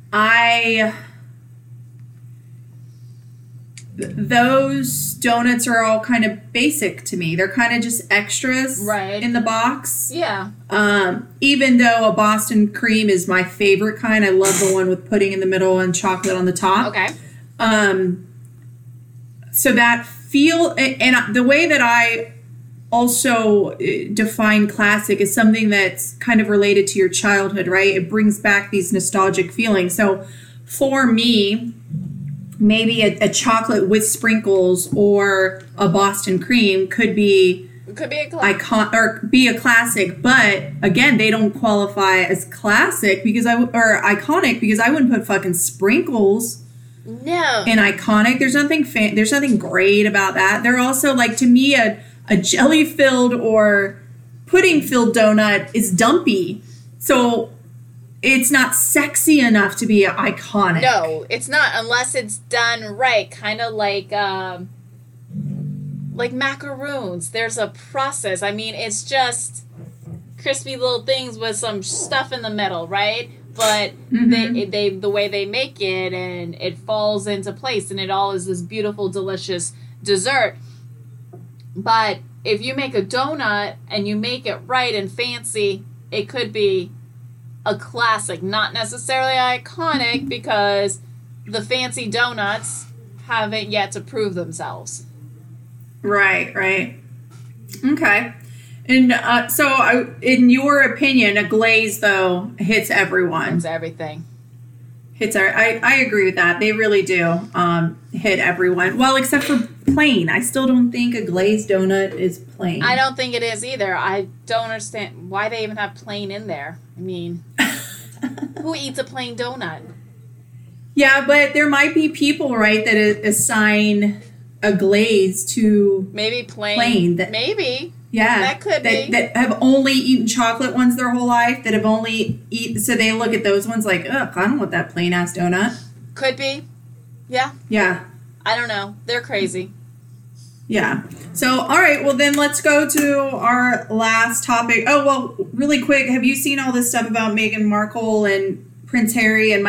those donuts are all kind of basic to me. They're kind of just extras in the box. Yeah. Even though a Boston cream is my favorite kind. I love the one with pudding in the middle and chocolate on the top. Okay. So that and the way that I also define classic is something that's kind of related to your childhood, right? It brings back these nostalgic feelings. So for me, maybe a chocolate with sprinkles or a Boston cream could be a classic, but again, they don't qualify as classic or iconic because I wouldn't put fucking sprinkles. No. In iconic, there's nothing great about that. They're also like, to me, a jelly filled or pudding filled donut is dumpy, so it's not sexy enough to be iconic. No, it's not unless it's done right. Kind of like macaroons. There's a process. I mean, it's just crispy little things with some stuff in the middle, right? But they the way they make it, and it falls into place, and it all is this beautiful, delicious dessert. But if you make a donut and you make it right and fancy, it could be a classic, not necessarily iconic, because the fancy donuts haven't yet to prove themselves. Right. Okay. And so, in your opinion, a glaze, though, hits everyone. Hits everything. I agree with that. They really do hit everyone. Well, except for plain. I still don't think a glazed donut is plain. I don't think it is either. I don't understand why they even have plain in there. I mean, who eats a plain donut? Yeah, but there might be people, right, that assign a glaze to maybe plain. Maybe. Yeah. That could be. That have only eaten chocolate ones their whole life, that have only eaten, so they look at those ones like, ugh, I don't want that plain ass donut. Could be. Yeah. Yeah. I don't know. They're crazy. Yeah. So, all right. Well, then let's go to our last topic. Oh, well, really quick. Have you seen all this stuff about Meghan Markle and Prince Harry? And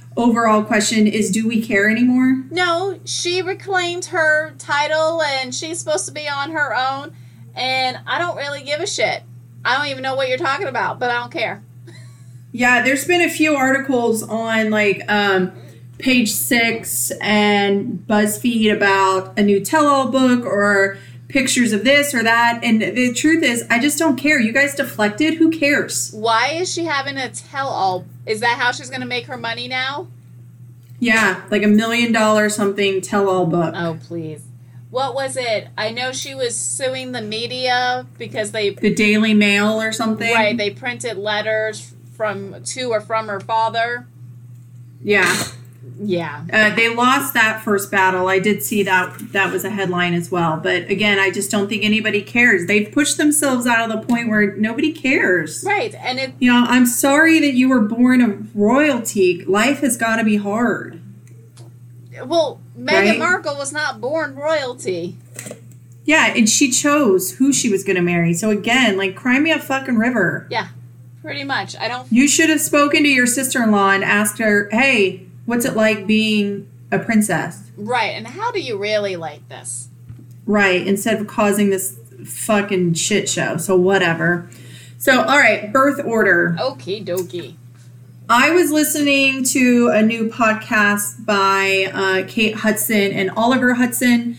overall question is, do we care anymore? No, she reclaimed her title and she's supposed to be on her own. And I don't really give a shit. I don't even know what you're talking about, but I don't care. Yeah, there's been a few articles on like Page Six and BuzzFeed about a new tell-all book or pictures of this or that. And the truth is, I just don't care. You guys deflected. Who cares? Why is she having a tell-all? Is that how she's going to make her money now? Yeah, like $1 million something tell-all book. Oh, please. What was it? I know she was suing the media because they... The Daily Mail or something? Right, they printed letters to or from her father. Yeah. Yeah. They lost that first battle. I did see that was a headline as well. But again, I just don't think anybody cares. They've pushed themselves out of the point where nobody cares. Right. And it... You know, I'm sorry that you were born of royalty. Life has got to be hard. Well, Meghan Markle was not born royalty. Yeah, and she chose who she was going to marry. So again, like, cry me a fucking river. Yeah, pretty much. You should have spoken to your sister-in-law and asked her, hey, what's it like being a princess? Right, and how do you really like this? Right, instead of causing this fucking shit show. So whatever. So, all right, birth order. Okie dokie. I was listening to a new podcast by Kate Hudson and Oliver Hudson.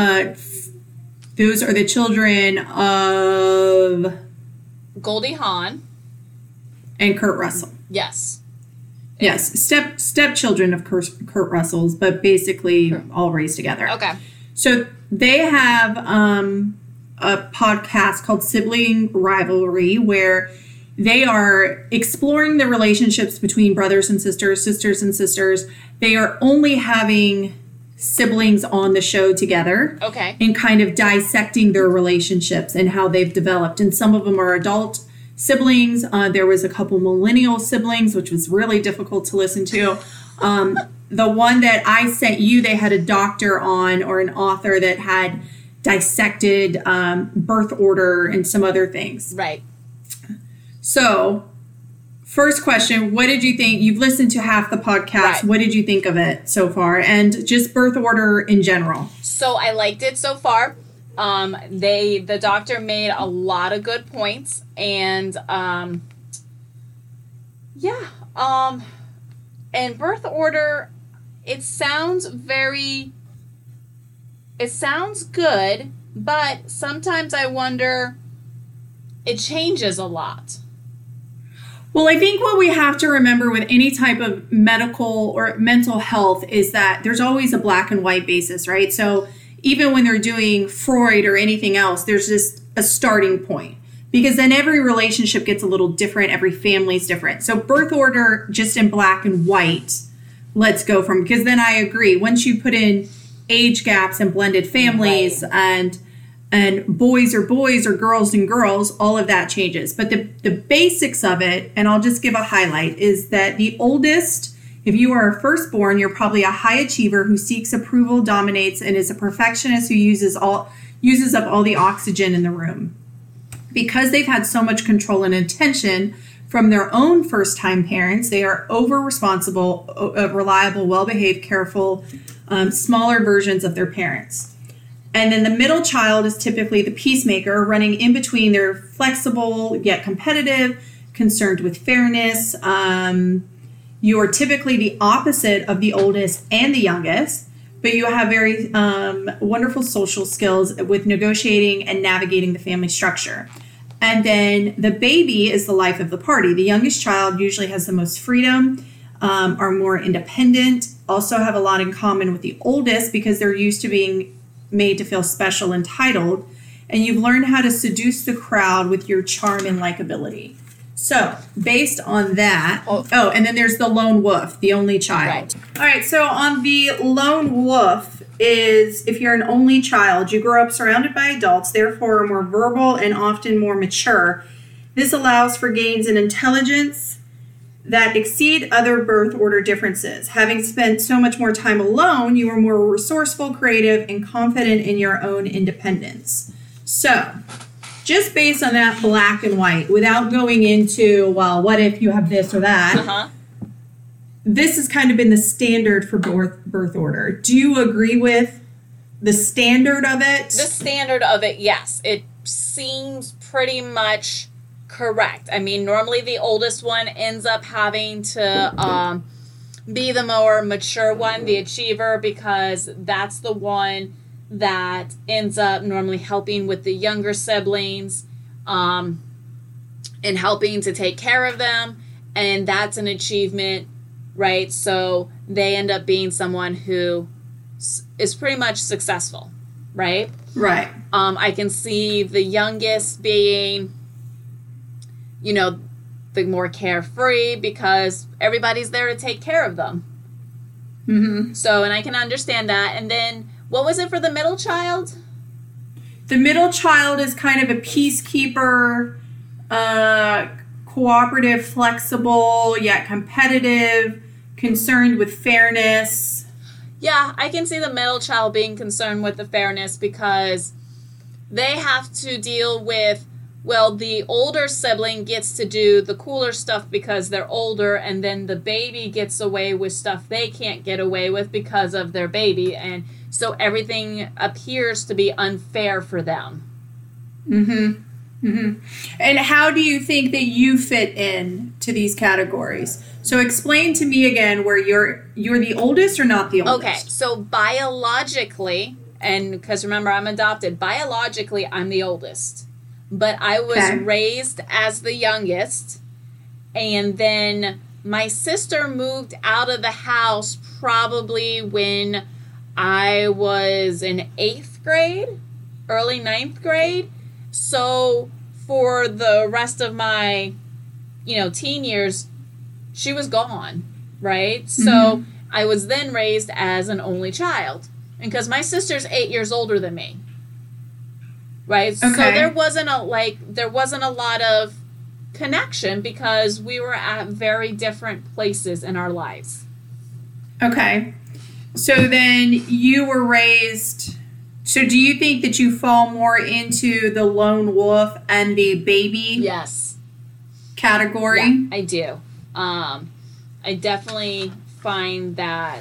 Those are the children of... Goldie Hawn. And Kurt Russell. Yes. Yes, stepchildren of Kurt Russell's, but basically all raised together. Okay. So they have a podcast called Sibling Rivalry, where they are exploring the relationships between brothers and sisters, sisters and sisters. They are only having siblings on the show together. Okay. And kind of dissecting their relationships and how they've developed. And some of them are adult siblings. There was a couple millennial siblings, which was really difficult to listen to. The one that I sent you, they had a doctor on, or an author that had dissected birth order and some other things. Right. So, first question, what did you think? You've listened to half the podcast. Right. What did you think of it so far? And just birth order in general. So, I liked it so far. The doctor made a lot of good points, and and birth order, it sounds good, but sometimes I wonder, it changes a lot. Well, I think what we have to remember with any type of medical or mental health is that there's always a black and white basis, right? So even when they're doing Freud or anything else, there's just a starting point, because then every relationship gets a little different. Every family's different. So birth order, just in black and white, let's go from, because then I agree. Once you put in age gaps and blended families, right, and boys are boys or girls and girls, all of that changes. But the basics of it, and I'll just give a highlight, is that the oldest, if you are a firstborn, you're probably a high achiever who seeks approval, dominates, and is a perfectionist who uses up all the oxygen in the room. Because they've had so much control and attention from their own first-time parents, they are over-responsible, reliable, well-behaved, careful, smaller versions of their parents. And then the middle child is typically the peacemaker, running in between. They're flexible yet competitive, concerned with fairness. You are typically the opposite of the oldest and the youngest, but you have very wonderful social skills with negotiating and navigating the family structure. And then the baby is the life of the party. The youngest child usually has the most freedom, are more independent, also have a lot in common with the oldest because they're used to being made to feel special, entitled, and you've learned how to seduce the crowd with your charm and likability. So, based on that, and then there's the lone wolf, the only child. Right. All right, so on the lone wolf is, if you're an only child, you grow up surrounded by adults, therefore are more verbal and often more mature. This allows for gains in intelligence that exceed other birth order differences. Having spent so much more time alone, you are more resourceful, creative, and confident in your own independence. So, just based on that black and white, without going into, well, what if you have this or that, this has kind of been the standard for birth order. Do you agree with the standard of it? The standard of it, yes. It seems pretty much correct. I mean, normally the oldest one ends up having to be the more mature one, the achiever, because that's the one that ends up normally helping with the younger siblings and helping to take care of them. And that's an achievement, right? So they end up being someone who is pretty much successful, right? Right. I can see the youngest being, you know, the more carefree because everybody's there to take care of them. Mm-hmm. So, and I can understand that. And then, what was it for the middle child? The middle child is kind of a peacekeeper, cooperative, flexible, yet competitive, concerned with fairness. Yeah, I can see the middle child being concerned with the fairness because they have to deal with, well, the older sibling gets to do the cooler stuff because they're older, and then the baby gets away with stuff they can't get away with because of their baby, and so everything appears to be unfair for them. Mm-hmm. Mm-hmm. And how do you think that you fit in to these categories? So explain to me again where you're the oldest or not the oldest. Okay, so biologically, and because remember I'm adopted, biologically I'm the oldest. But I was raised as the youngest, and then my sister moved out of the house probably when I was in 8th grade, early 9th grade. So for the rest of my, teen years, she was gone, right? Mm-hmm. So I was then raised as an only child. And because my sister's 8 years older than me. Right? Okay. So there wasn't a lot of connection because we were at very different places in our lives. Okay. So then you were raised, so do you think that you fall more into the lone wolf and the baby category? Yeah, I do. I definitely find that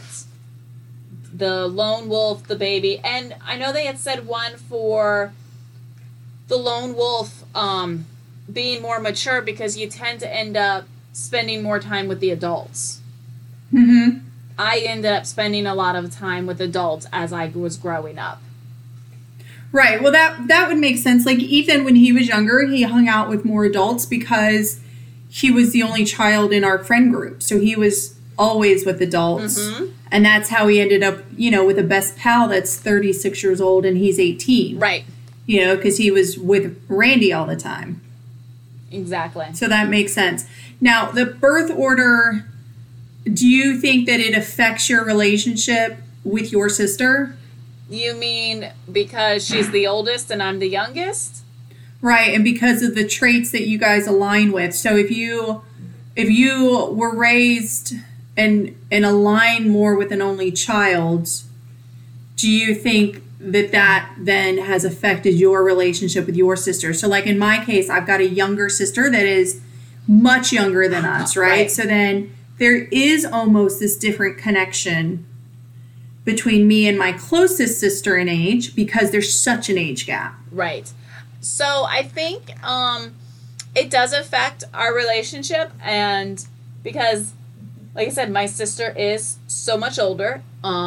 the lone wolf, the baby, and I know they had said one for the lone wolf being more mature because you tend to end up spending more time with the adults. Mm-hmm. I ended up spending a lot of time with adults as I was growing up. Right. Well, that would make sense. Like Ethan, when he was younger, he hung out with more adults because he was the only child in our friend group. So he was always with adults. Mm-hmm. And that's how he ended up, with a best pal that's 36 years old and he's 18. Right. Because he was with Randy all the time. Exactly. So that makes sense. Now, the birth order, do you think that it affects your relationship with your sister? You mean because she's the oldest and I'm the youngest? Right, and because of the traits that you guys align with. So if you were raised and align more with an only child, do you think that then has affected your relationship with your sister? So like in my case, I've got a younger sister that is much younger than us, right? So then there is almost this different connection between me and my closest sister in age because there's such an age gap. Right. So I think it does affect our relationship, and because, like I said, my sister is so much older.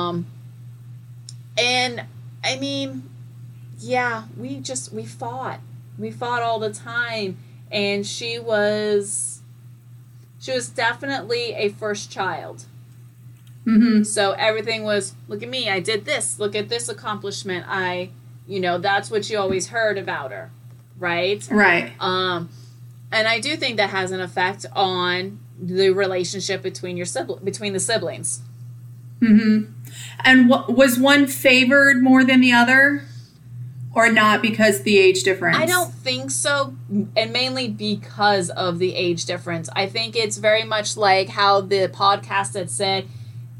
And I mean, yeah, we fought. We fought all the time, and she was definitely a first child. Mm-hmm. So everything was, look at me, I did this, look at this accomplishment. That's what you always heard about her, right? Right. And I do think that has an effect on the relationship between the siblings. Mm-hmm. And was one favored more than the other? Or not because the age difference? I don't think so, and mainly because of the age difference. I think it's very much like how the podcast had said,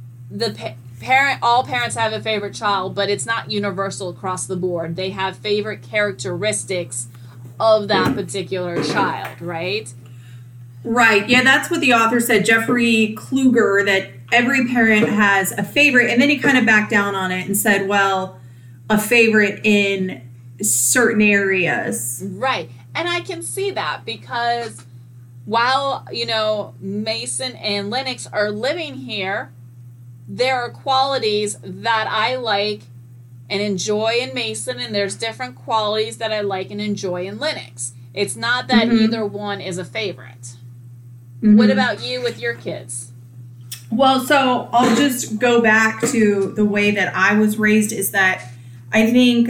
all parents have a favorite child, but it's not universal across the board. They have favorite characteristics of that particular child, right? Right. Yeah, that's what the author said, Jeffrey Kluger, that every parent has a favorite. And then he kind of backed down on it and said, well, a favorite in certain areas. Right. And I can see that because while, Mason and Lennox are living here, there are qualities that I like and enjoy in Mason, and there's different qualities that I like and enjoy in Lennox. It's not that either one is a favorite. What about you with your kids? Well, so I'll just go back to the way that I was raised, is that I think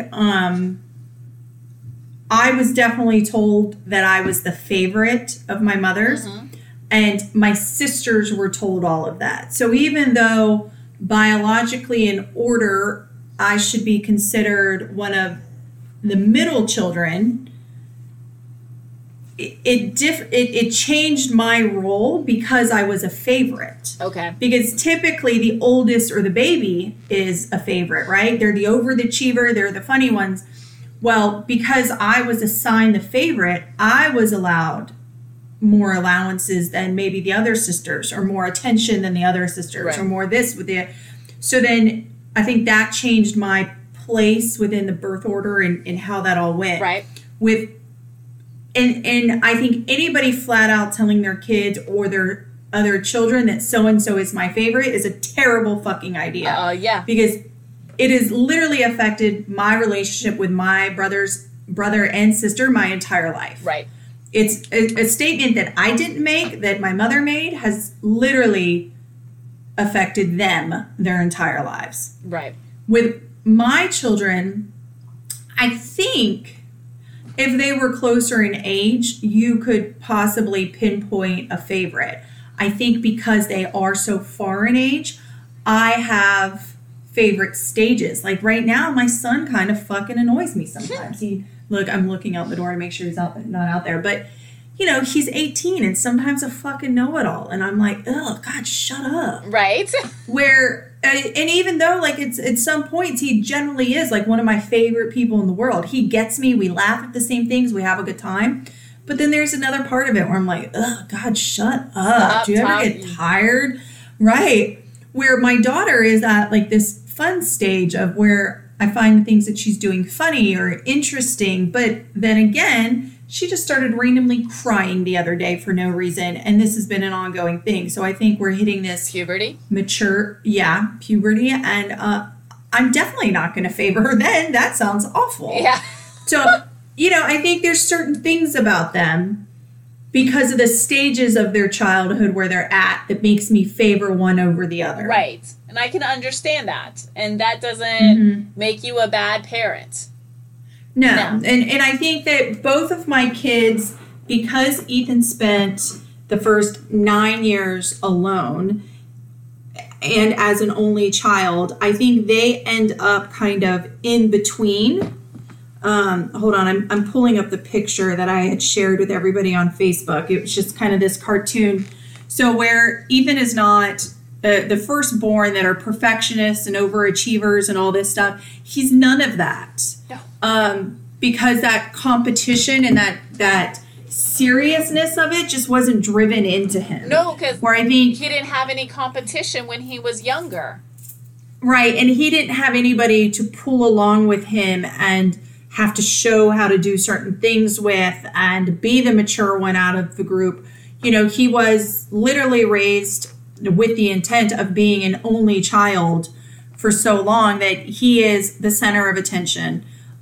I was definitely told that I was the favorite of my mother's, and my sisters were told all of that. So even though biologically in order, I should be considered one of the middle children, it changed my role because I was a favorite. Okay. Because typically the oldest or the baby is a favorite, right? They're the overachiever, they're the funny ones. Well, because I was assigned the favorite, I was allowed more allowances than maybe the other sisters, or more attention than the other sisters, right, or more this with the. So then I think that changed my place within the birth order and how that all went. Right. And I think anybody flat out telling their kids or their other children that so-and-so is my favorite is a terrible fucking idea. Yeah. Because it has literally affected my relationship with my brother and sister my entire life. Right. It's a statement that I didn't make, that my mother made, has literally affected them their entire lives. Right. With my children, I think if they were closer in age, you could possibly pinpoint a favorite. I think because they are so far in age, I have favorite stages. Like right now, my son kind of fucking annoys me sometimes. I'm looking out the door to make sure he's not out there. But, he's 18 and sometimes a fucking know-it-all. And I'm like, oh, God, shut up. Right. And even though, like, it's at some points, he generally is, like, one of my favorite people in the world. He gets me. We laugh at the same things. We have a good time. But then there's another part of it where I'm like, oh, God, shut up. Do you ever get tired? Right. Where my daughter is at, like, this fun stage of where I find the things that she's doing funny or interesting. But then again, she just started randomly crying the other day for no reason. And this has been an ongoing thing. So I think we're hitting this puberty. Puberty. And I'm definitely not going to favor her then. That sounds awful. Yeah. So, I think there's certain things about them because of the stages of their childhood where they're at that makes me favor one over the other. Right. And I can understand that. And that doesn't make you a bad parent. No. And I think that both of my kids, because Ethan spent the first 9 years alone and as an only child, I think they end up kind of in between. Hold on, I'm pulling up the picture that I had shared with everybody on Facebook. It was just kind of this cartoon. So where Ethan is not the firstborn that are perfectionists and overachievers and all this stuff, he's none of that. No. Because that competition and that seriousness of it just wasn't driven into him. No, because where I think he didn't have any competition when he was younger. Right, and he didn't have anybody to pull along with him and have to show how to do certain things with and be the mature one out of the group. He was literally raised with the intent of being an only child for so long that he is the center of attention.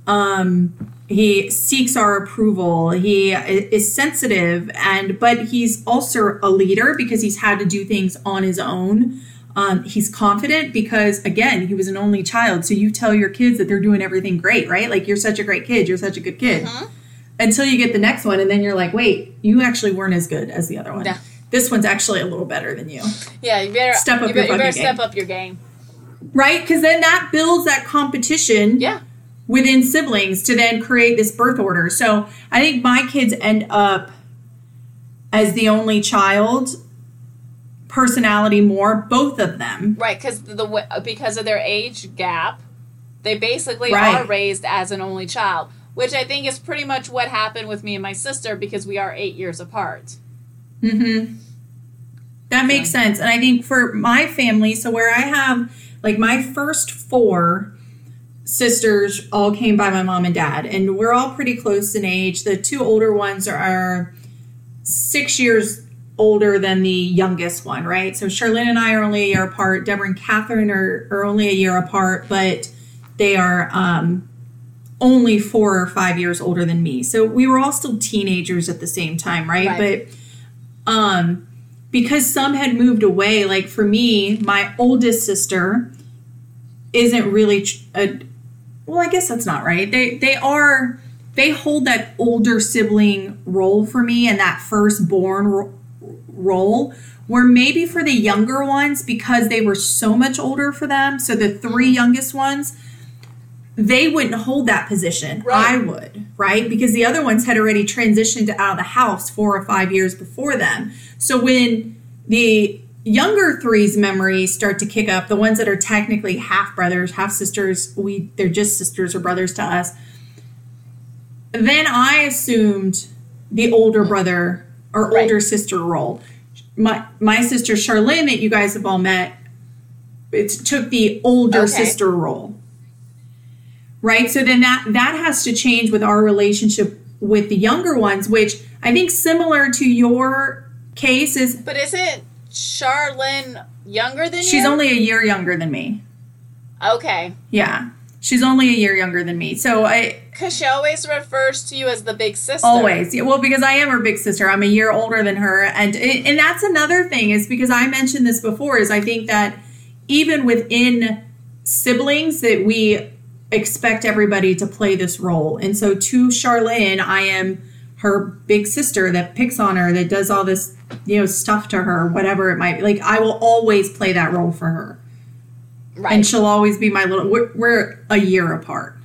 He seeks our approval. He is sensitive, but he's also a leader because he's had to do things on his own. He's confident because, again, he was an only child. So you tell your kids that they're doing everything great, right? Like, you're such a great kid. You're such a good kid. Until you get the next one, and then you're like, wait, you actually weren't as good as the other one. Yeah. This one's actually a little better than you. Yeah, you better step up your game. Right? Because then that builds that competition within siblings to then create this birth order. So I think my kids end up as the only child, personality more, both of them. Right, because of their age gap, they basically are raised as an only child, which I think is pretty much what happened with me and my sister because we are 8 years apart. Mm-hmm. That makes sense. And I think for my family, so where I have, like, my first 4 sisters all came by my mom and dad, and we're all pretty close in age. The 2 older ones are 6 years older than the youngest one, right? So Charlene and I are only a year apart. Deborah and Catherine are only a year apart, but they are only 4 or 5 years older than me. So we were all still teenagers at the same time, right? But because some had moved away, like for me, my oldest sister isn't really well, I guess that's not right. They hold that older sibling role for me, and that firstborn role, where maybe for the younger ones, because they were so much older for them, so the 3 youngest ones, they wouldn't hold that position. Right. I would, right? Because the other ones had already transitioned out of the house 4 or 5 years before them. So when the younger 3's memories start to kick up, the ones that are technically half brothers, half sisters, they're just sisters or brothers to us, then I assumed the older brother or older sister role. My sister Charlene, that you guys have all met, it took the older sister role. Right? So then that has to change with our relationship with the younger ones, which I think similar to your case is... But isn't Charlene younger than you? She's only a year younger than me. Okay. Yeah. She's only a year younger than me. So because she always refers to you as the big sister. Always. Yeah, well, because I am her big sister. I'm a year older than her. And that's another thing, is because I mentioned this before, is I think that even within siblings that we expect everybody to play this role. And so to Charlene, I am her big sister that picks on her, that does all this, stuff to her, whatever it might be. Like, I will always play that role for her. Right. And she'll always be my little... We're a year apart.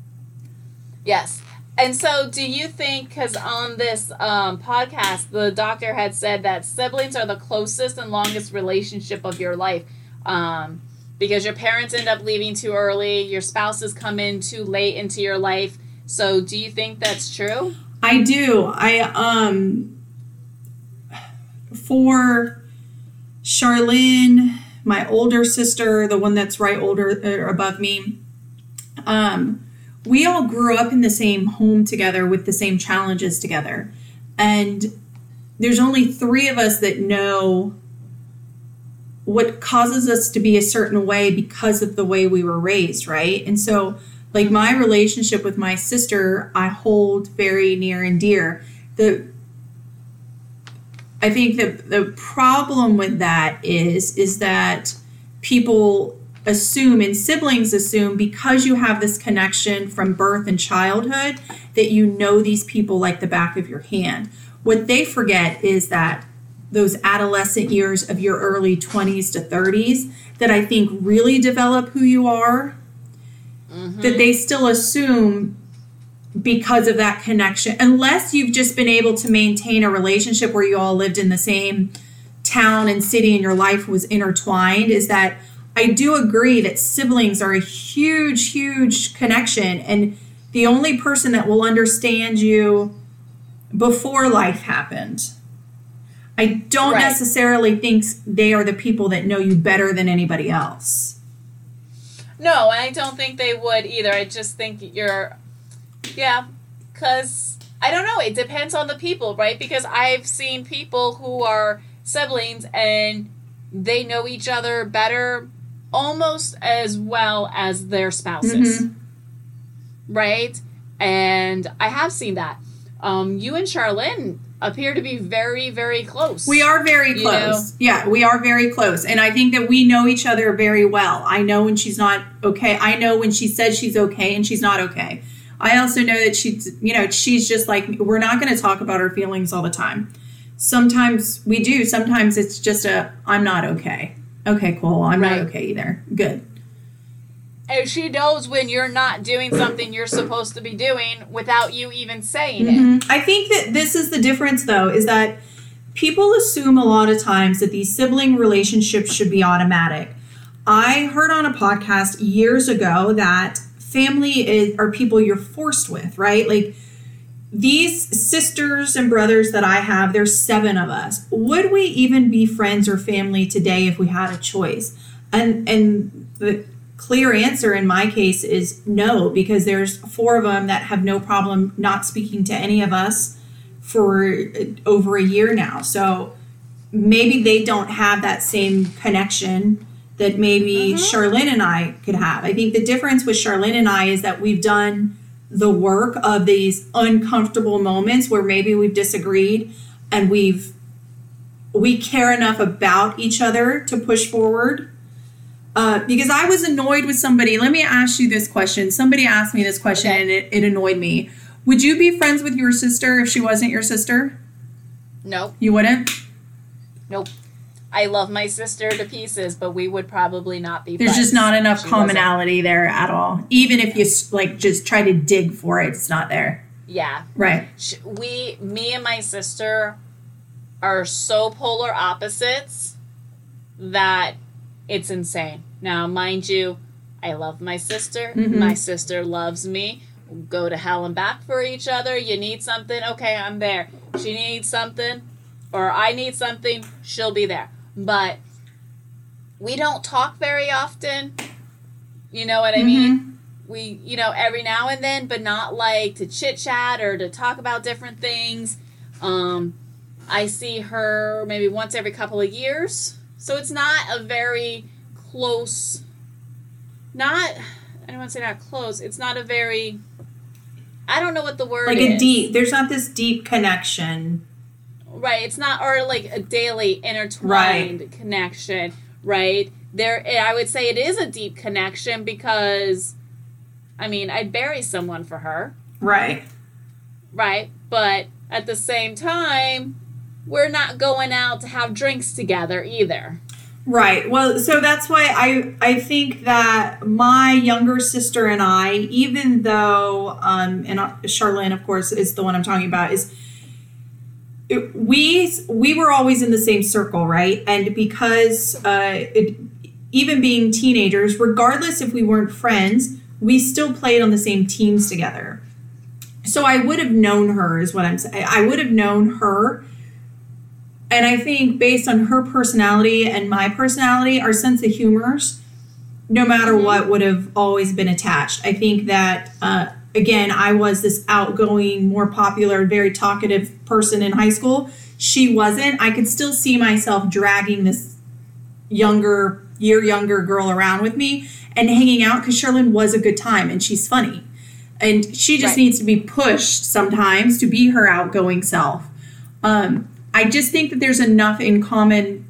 Yes. And so do you think, because on this podcast, the doctor had said that siblings are the closest and longest relationship of your life, because your parents end up leaving too early, your spouses come in too late into your life. So do you think that's true? I do. For Charlene, my older sister, the one that's right above me, we all grew up in the same home together with the same challenges together. And there's only 3 of us that know what causes us to be a certain way because of the way we were raised, right? And so, like, my relationship with my sister, I hold very near and dear. I think that the problem with that is that people assume, and siblings assume, because you have this connection from birth and childhood, that you know these people like the back of your hand. What they forget is that those adolescent years of your early 20s to 30s that I think really develop who you are, that they still assume because of that connection, unless you've just been able to maintain a relationship where you all lived in the same town and city and your life was intertwined, is that I do agree that siblings are a huge, huge connection, and the only person that will understand you before life happened. I don't necessarily think they are the people that know you better than anybody else. No, and I don't think they would either. I just think because I don't know. It depends on the people, right? Because I've seen people who are siblings and they know each other better almost as well as their spouses, right? And I have seen that. You and Charlene appear to be very, very close. We are very close. Yeah, we are very close. And I think that we know each other very well. I know when she's not okay. I know when she says she's okay and she's not okay. I also know that she's just like me. We're not going to talk about our feelings all the time. Sometimes we do. Sometimes it's just I'm not okay. Okay, cool. I'm not okay either. Good. And she knows when you're not doing something you're supposed to be doing without you even saying it. I think that this is the difference, though, is that people assume a lot of times that these sibling relationships should be automatic. I heard on a podcast years ago that family are people you're forced with, right? Like, these sisters and brothers that I have, there's 7 of us. Would we even be friends or family today if we had a choice? And the clear answer in my case is no, because there's 4 of them that have no problem not speaking to any of us for over a year now. So maybe they don't have that same connection that maybe Charlene and I could have. I think the difference with Charlene and I is that we've done the work of these uncomfortable moments where maybe we've disagreed, and we care enough about each other to push forward. Because I was annoyed with somebody. Let me ask you this question. Somebody asked me this question, and it annoyed me. Would you be friends with your sister if she wasn't your sister? No. You wouldn't? Nope. I love my sister to pieces, but we would probably not be There's friends. just not enough commonality there at all. Even if you like just try to dig for it, it's not there. Yeah. Right. Me and my sister are so polar opposites that it's insane. Now, mind you, I love my sister. Mm-hmm. My sister loves me. We'll go to hell and back for each other. You need something? Okay, I'm there. She needs something, or I need something, she'll be there. But we don't talk very often. You know what I mean? We, every now and then, but not like to chit-chat or to talk about different things. I see her maybe once every couple of years. So it's not a very close, I don't want to say not close. It's not a very, I don't know what the word is. There's not this deep connection. Right. It's not, or like a daily intertwined connection, right? I would say it is a deep connection because, I'd bury someone for her. Right. Right. But at the same time, we're not going out to have drinks together either. Right. Well, so that's why I think that my younger sister and I, even though, and Charlene, of course, is the one I'm talking about, we were always in the same circle, right? And because even being teenagers, regardless if we weren't friends, we still played on the same teams together. So I would have known her, is what I'm saying. I would have known her. And I think based on her personality and my personality, our sense of humors, no matter what, would have always been attached. I think that, again, I was this outgoing, more popular, very talkative person in high school. She wasn't. I could still see myself dragging this younger girl around with me and hanging out because Charlene was a good time and she's funny. And she just needs to be pushed sometimes to be her outgoing self. I just think that there's enough in common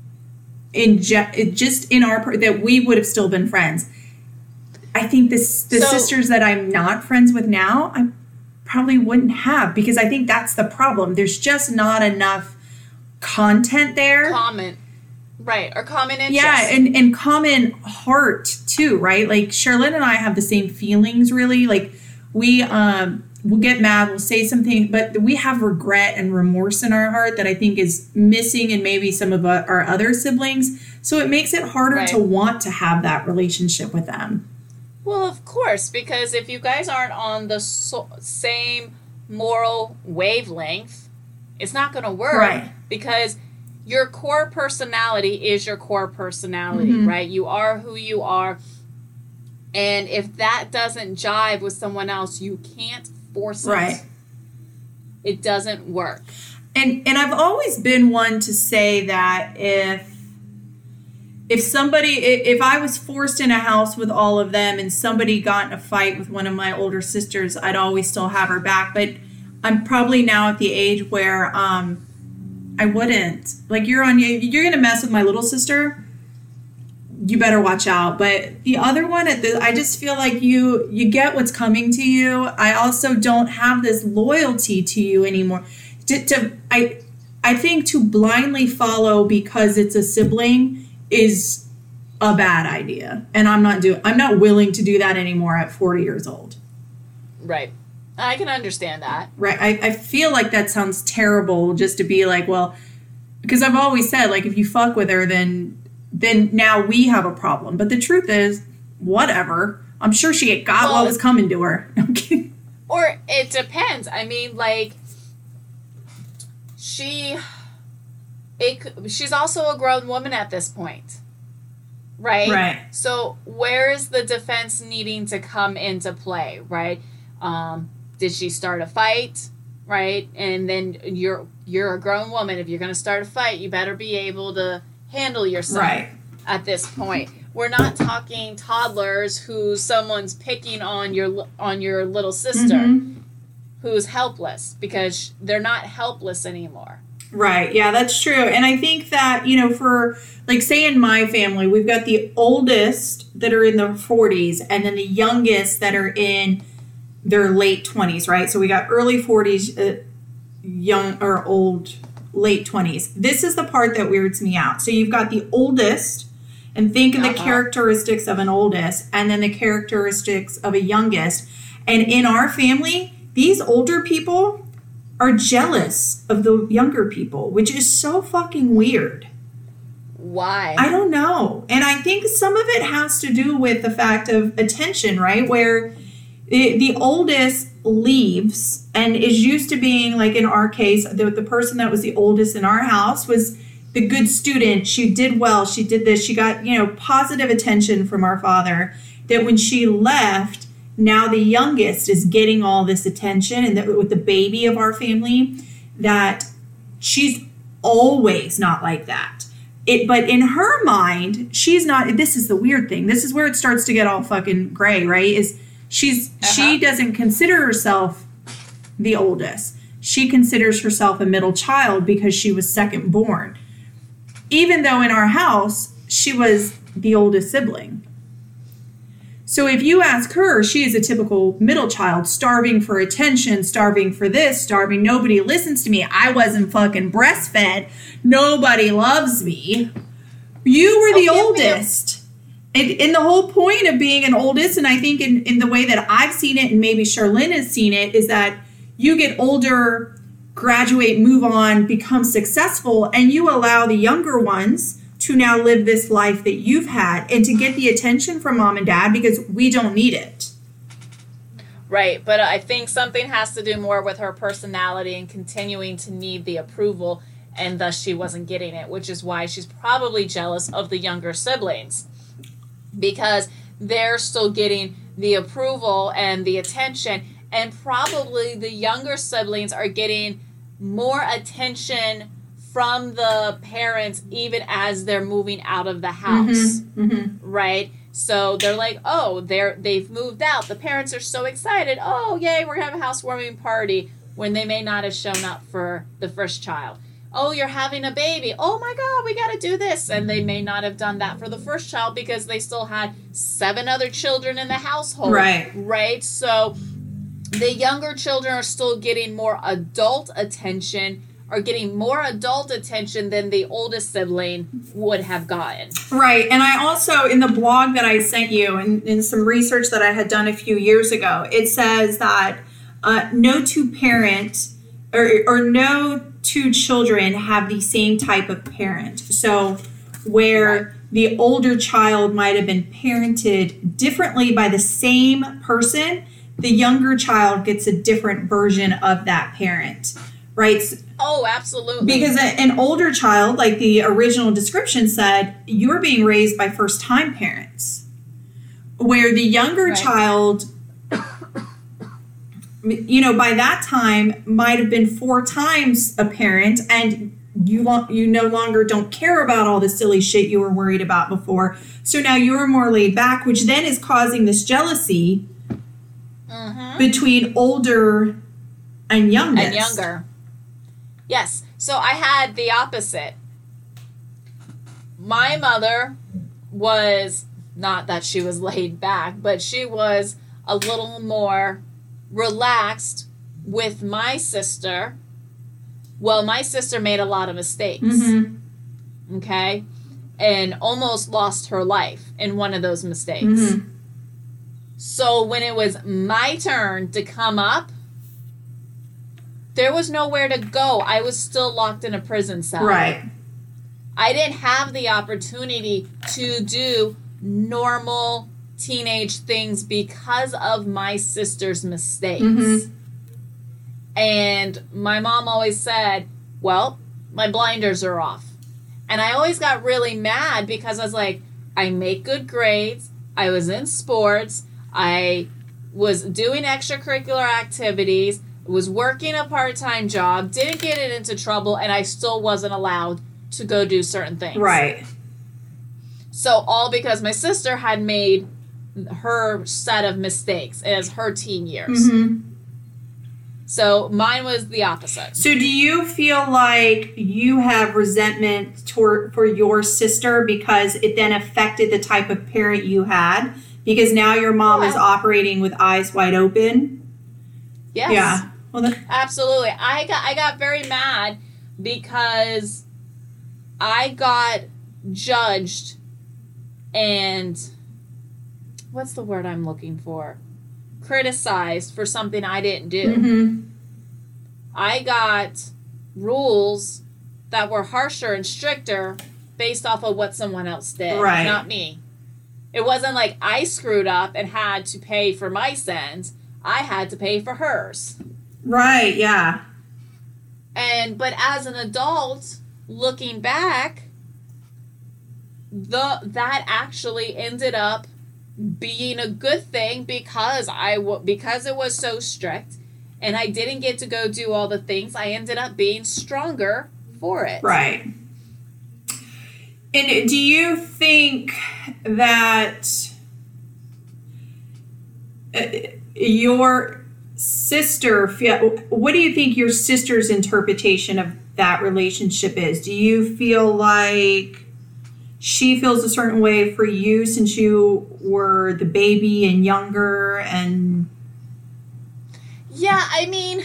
that we would have still been friends. I think the sisters that I'm not friends with now, I probably wouldn't have, because I think that's the problem. There's just not enough content there. Or common interest. Yeah, and common heart too, right? Like Charlene and I have the same feelings, really. Like we'll get mad, we'll say something, but we have regret and remorse in our heart that I think is missing in maybe some of our other siblings. So it makes it harder to want to have that relationship with them. Well, of course, because if you guys aren't on the same moral wavelength, it's not going to work. Right. Because your core personality is your core personality, right? You are who you are. And if that doesn't jive with someone else, you can't force it. Right. It doesn't work. And I've always been one to say that if I was forced in a house with all of them and somebody got in a fight with one of my older sisters, I'd always still have her back. But I'm probably now at the age where I wouldn't. Like, you're going to mess with my little sister, you better watch out. But the other one, I just feel like you get what's coming to you. I also don't have this loyalty to you anymore. I think to blindly follow because it's a sibling is a bad idea. And I'm not willing to do that anymore at 40 years old. Right. I can understand that. Right. I feel like that sounds terrible, just to be like, well, because I've always said, like, if you fuck with her, then now we have a problem. But the truth is, whatever. I'm sure she got what was coming to her. Or it depends. I mean, like, she's also a grown woman at this point. Right? Right. So where is the defense needing to come into play, right? Did she start a fight? Right? And then you're a grown woman. If you're going to start a fight, you better be able to handle yourself at this point. We're not talking toddlers who someone's picking on your little sister who's helpless, because they're not helpless anymore. Right. Yeah, that's true. And I think that, for, like, say in my family, we've got the oldest that are in their 40s and then the youngest that are in their late 20s, right? So we got early 40s, young or old, late 20s. This is the part that weirds me out. So you've got the oldest, and think of the characteristics of an oldest and then the characteristics of a youngest. And in our family, these older people are jealous of the younger people, which is so fucking weird. Why? I don't know. And I think some of it has to do with the fact of attention, right? Where the oldest leaves and is used to being, like in our case, the person that was the oldest in our house was the good student. She did well. She did this. She got, positive attention from our father. That when she left, now the youngest is getting all this attention, and that with the baby of our family, that she's always not like that. But in her mind, she's not. This is the weird thing. This is where it starts to get all fucking gray, right? Is she doesn't consider herself the oldest. She considers herself a middle child because she was second born. Even though in our house, she was the oldest sibling. So if you ask her, she is a typical middle child, starving for attention, starving for this, starving. Nobody listens to me. I wasn't fucking breastfed. Nobody loves me. You were the oldest. And the whole point of being an oldest, and I think in the way that I've seen it, and maybe Charlene has seen it, is that you get older, graduate, move on, become successful, and you allow the younger ones to now live this life that you've had and to get the attention from mom and dad because we don't need it. Right, but I think something has to do more with her personality and continuing to need the approval, and thus she wasn't getting it, which is why she's probably jealous of the younger siblings, because they're still getting the approval and the attention, and probably the younger siblings are getting more attention from the parents even as they're moving out of the house, right? So they're like, oh, they've moved out. The parents are so excited. Oh, yay, we're going to have a housewarming party, when they may not have shown up for the first child. Oh, you're having a baby. Oh, my God, we got to do this. And they may not have done that for the first child because they still had 7 other children in the household. Right? So the younger children are still getting more adult attention, than the oldest sibling would have gotten. Right. And I also, in the blog that I sent you, and in some research that I had done a few years ago, it says that no two parents or no two children have the same type of parent. So where the older child might have been parented differently by the same person, the younger child gets a different version of that parent. Right? Oh, absolutely. Because an older child, like the original description said, you're being raised by first-time parents. Where the younger child, by that time might have been 4 times a parent, and you no longer don't care about all the silly shit you were worried about before. So now you're more laid back, which then is causing this jealousy between older and younger. Yes. So I had the opposite. My mother was, not that she was laid back, but she was a little more relaxed with my sister. Well, my sister made a lot of mistakes. Okay? And almost lost her life in one of those mistakes. So when it was my turn to come up, there was nowhere to go. I was still locked in a prison cell. Right. I didn't have the opportunity to do normal teenage things because of my sister's mistakes. Mm-hmm. And my mom always said, well, my blinders are off. And I always got really mad because I was like, I make good grades. I was in sports. I was doing extracurricular activities, was working a part-time job, didn't get it into trouble, and I still wasn't allowed to go do certain things. Right. So all because my sister had made her set of mistakes as her teen years. Mm-hmm. So mine was the opposite. So do you feel like you have resentment for your sister because it then affected the type of parent you had? Because now your mom is operating with eyes wide open? Yes. Yeah. Well, absolutely. I got very mad because I got judged and what's the word I'm looking for? Criticized for something I didn't do. mm-hmm. I got rules that were harsher and stricter based off of what someone else did, Right. not me. It wasn't like I screwed up and had to pay for my sins. I had to pay for hers. Right, yeah. But as an adult, looking back, that actually ended up being a good thing because because it was so strict and I didn't get to go do all the things. I ended up being stronger for it. Right. And do you think that your sister, what do you think your sister's interpretation of that relationship is? Do you feel like she feels a certain way for you since you were the baby and younger and... Yeah, I mean,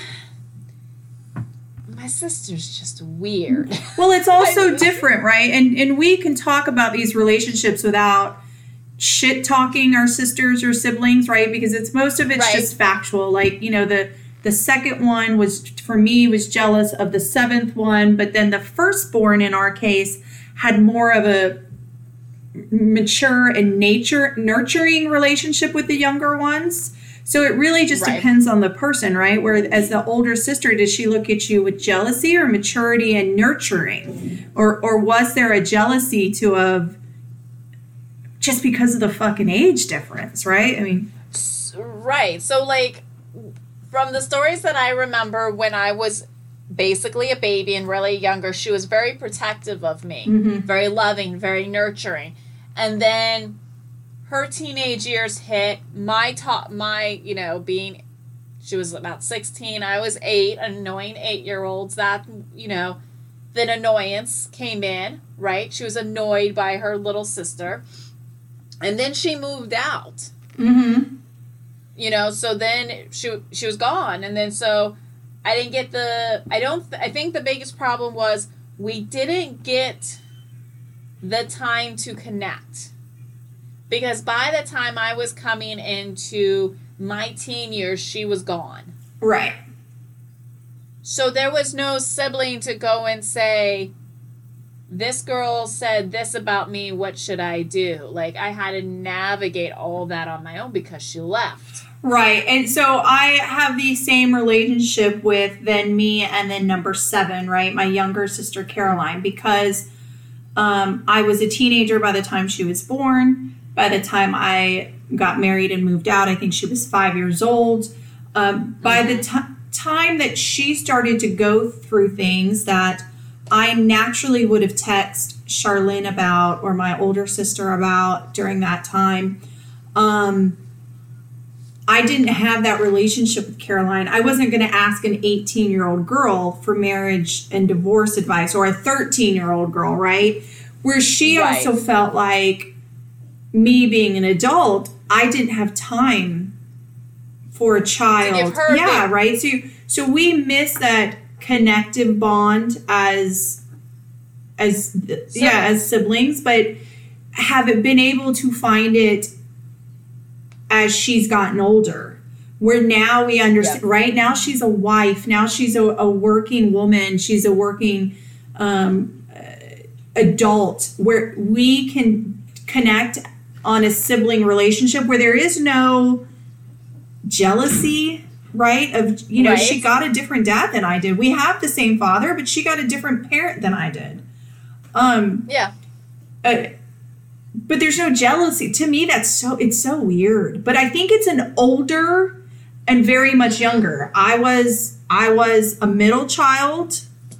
my sister's just weird. Well, it's also different, right? And we can talk about these relationships without shit talking our sisters or siblings, right? Because most of it's just factual. Like, the second one was jealous of the seventh one, but then the firstborn in our case had more of a mature and nurturing relationship with the younger ones. So it really just depends on the person, right? Whereas the older sister, does she look at you with jealousy or maturity and nurturing? Or was there a jealousy just because of the fucking age difference, right? I mean... Right. So, like, from the stories that I remember when I was basically a baby and really younger, she was very protective of me, very loving, very nurturing. And then her teenage years hit, she was about 16, I was 8, annoying 8-year-olds, then annoyance came in, right? She was annoyed by her little sister. And then she moved out. Mm-hmm. So then she was gone. And then so I didn't get I think the biggest problem was we didn't get the time to connect. Because by the time I was coming into my teen years, she was gone. Right. So there was no sibling to go and say, this girl said this about me, what should I do? Like, I had to navigate all that on my own because she left. Right. And so I have the same relationship with then me and then number 7, right? My younger sister, Caroline, because I was a teenager by the time she was born. By the time I got married and moved out, I think she was 5 years old. By the time that she started to go through things that I naturally would have texted Charlene about or my older sister about during that time, I didn't have that relationship with Caroline. I wasn't going to ask an 18-year-old girl for marriage and divorce advice or a 13-year-old girl, right? Where she also felt like me being an adult, I didn't have time for a child. To give her right? So we miss that connective bond as siblings, but haven't been able to find it as she's gotten older, where now we understand, right? Now she's a wife. Now she's a working woman. She's a working adult where we can connect on a sibling relationship where there is no jealousy, right? Of, you know, Right. she got a different dad than I did. We have the same father, but she got a different parent than I did. Yeah. But there's no jealousy. To me, it's so weird. But I think it's an older and very much younger. I was a middle child.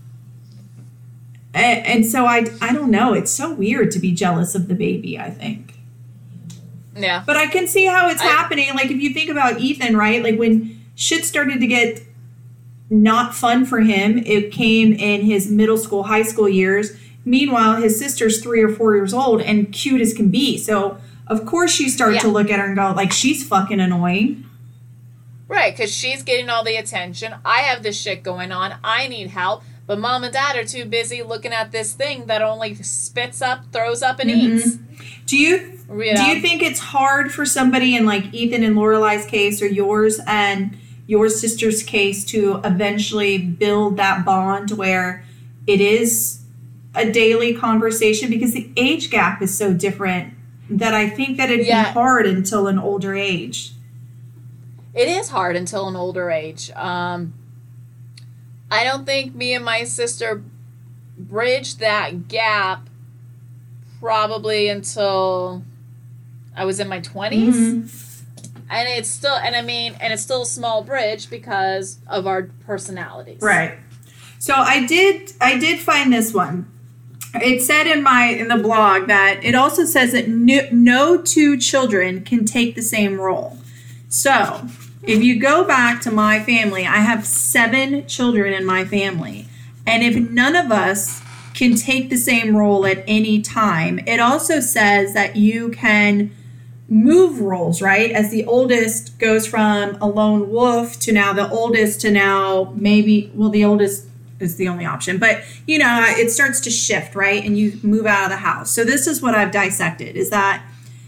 And so I don't know. It's so weird to be jealous of the baby, I think. Yeah. But I can see how it's happening. Like, if you think about Ethan, right? Like, when shit started to get not fun for him, it came in his middle school, high school years. Meanwhile, his sister's 3 or 4 years old and cute as can be. So, of course, you start to look at her and go, like, she's fucking annoying. Right, because she's getting all the attention. I have this shit going on. I need help. But mom and dad are too busy looking at this thing that only spits up, throws up, and eats. Do you think it's hard for somebody in, like, Ethan and Lorelai's case, or yours and your sister's case, to eventually build that bond where it is a daily conversation? Because the age gap is so different that I think that it'd be hard until an older age. It is hard until an older age. I don't think me and my sister bridged that gap probably until I was in my 20s. And it's still, it's still a small bridge because of our personalities. Right. So I did find this one. It said in the blog that it also says that no two children can take the same role. So if you go back to my family, I have 7 children in my family. And if none of us can take the same role at any time, it also says that you can move roles, right? As the oldest goes from a lone wolf to now the oldest to now the oldest is the only option. But, you know, it starts to shift, right? And you move out of the house. So this is what I've dissected, is that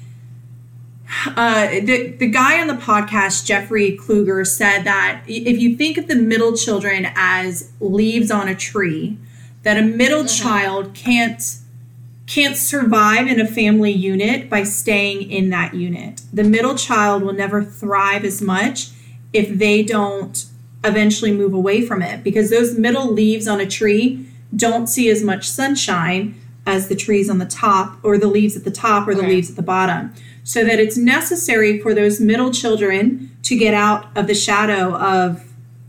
the guy on the podcast, Jeffrey Kluger, said that if you think of the middle children as leaves on a tree, that a middle child can't survive in a family unit by staying in that unit. The middle child will never thrive as much if they don't eventually move away from it, because those middle leaves on a tree don't see as much sunshine as the trees on the top, or the leaves at the top, or the leaves at the bottom. So that it's necessary for those middle children to get out of the shadow of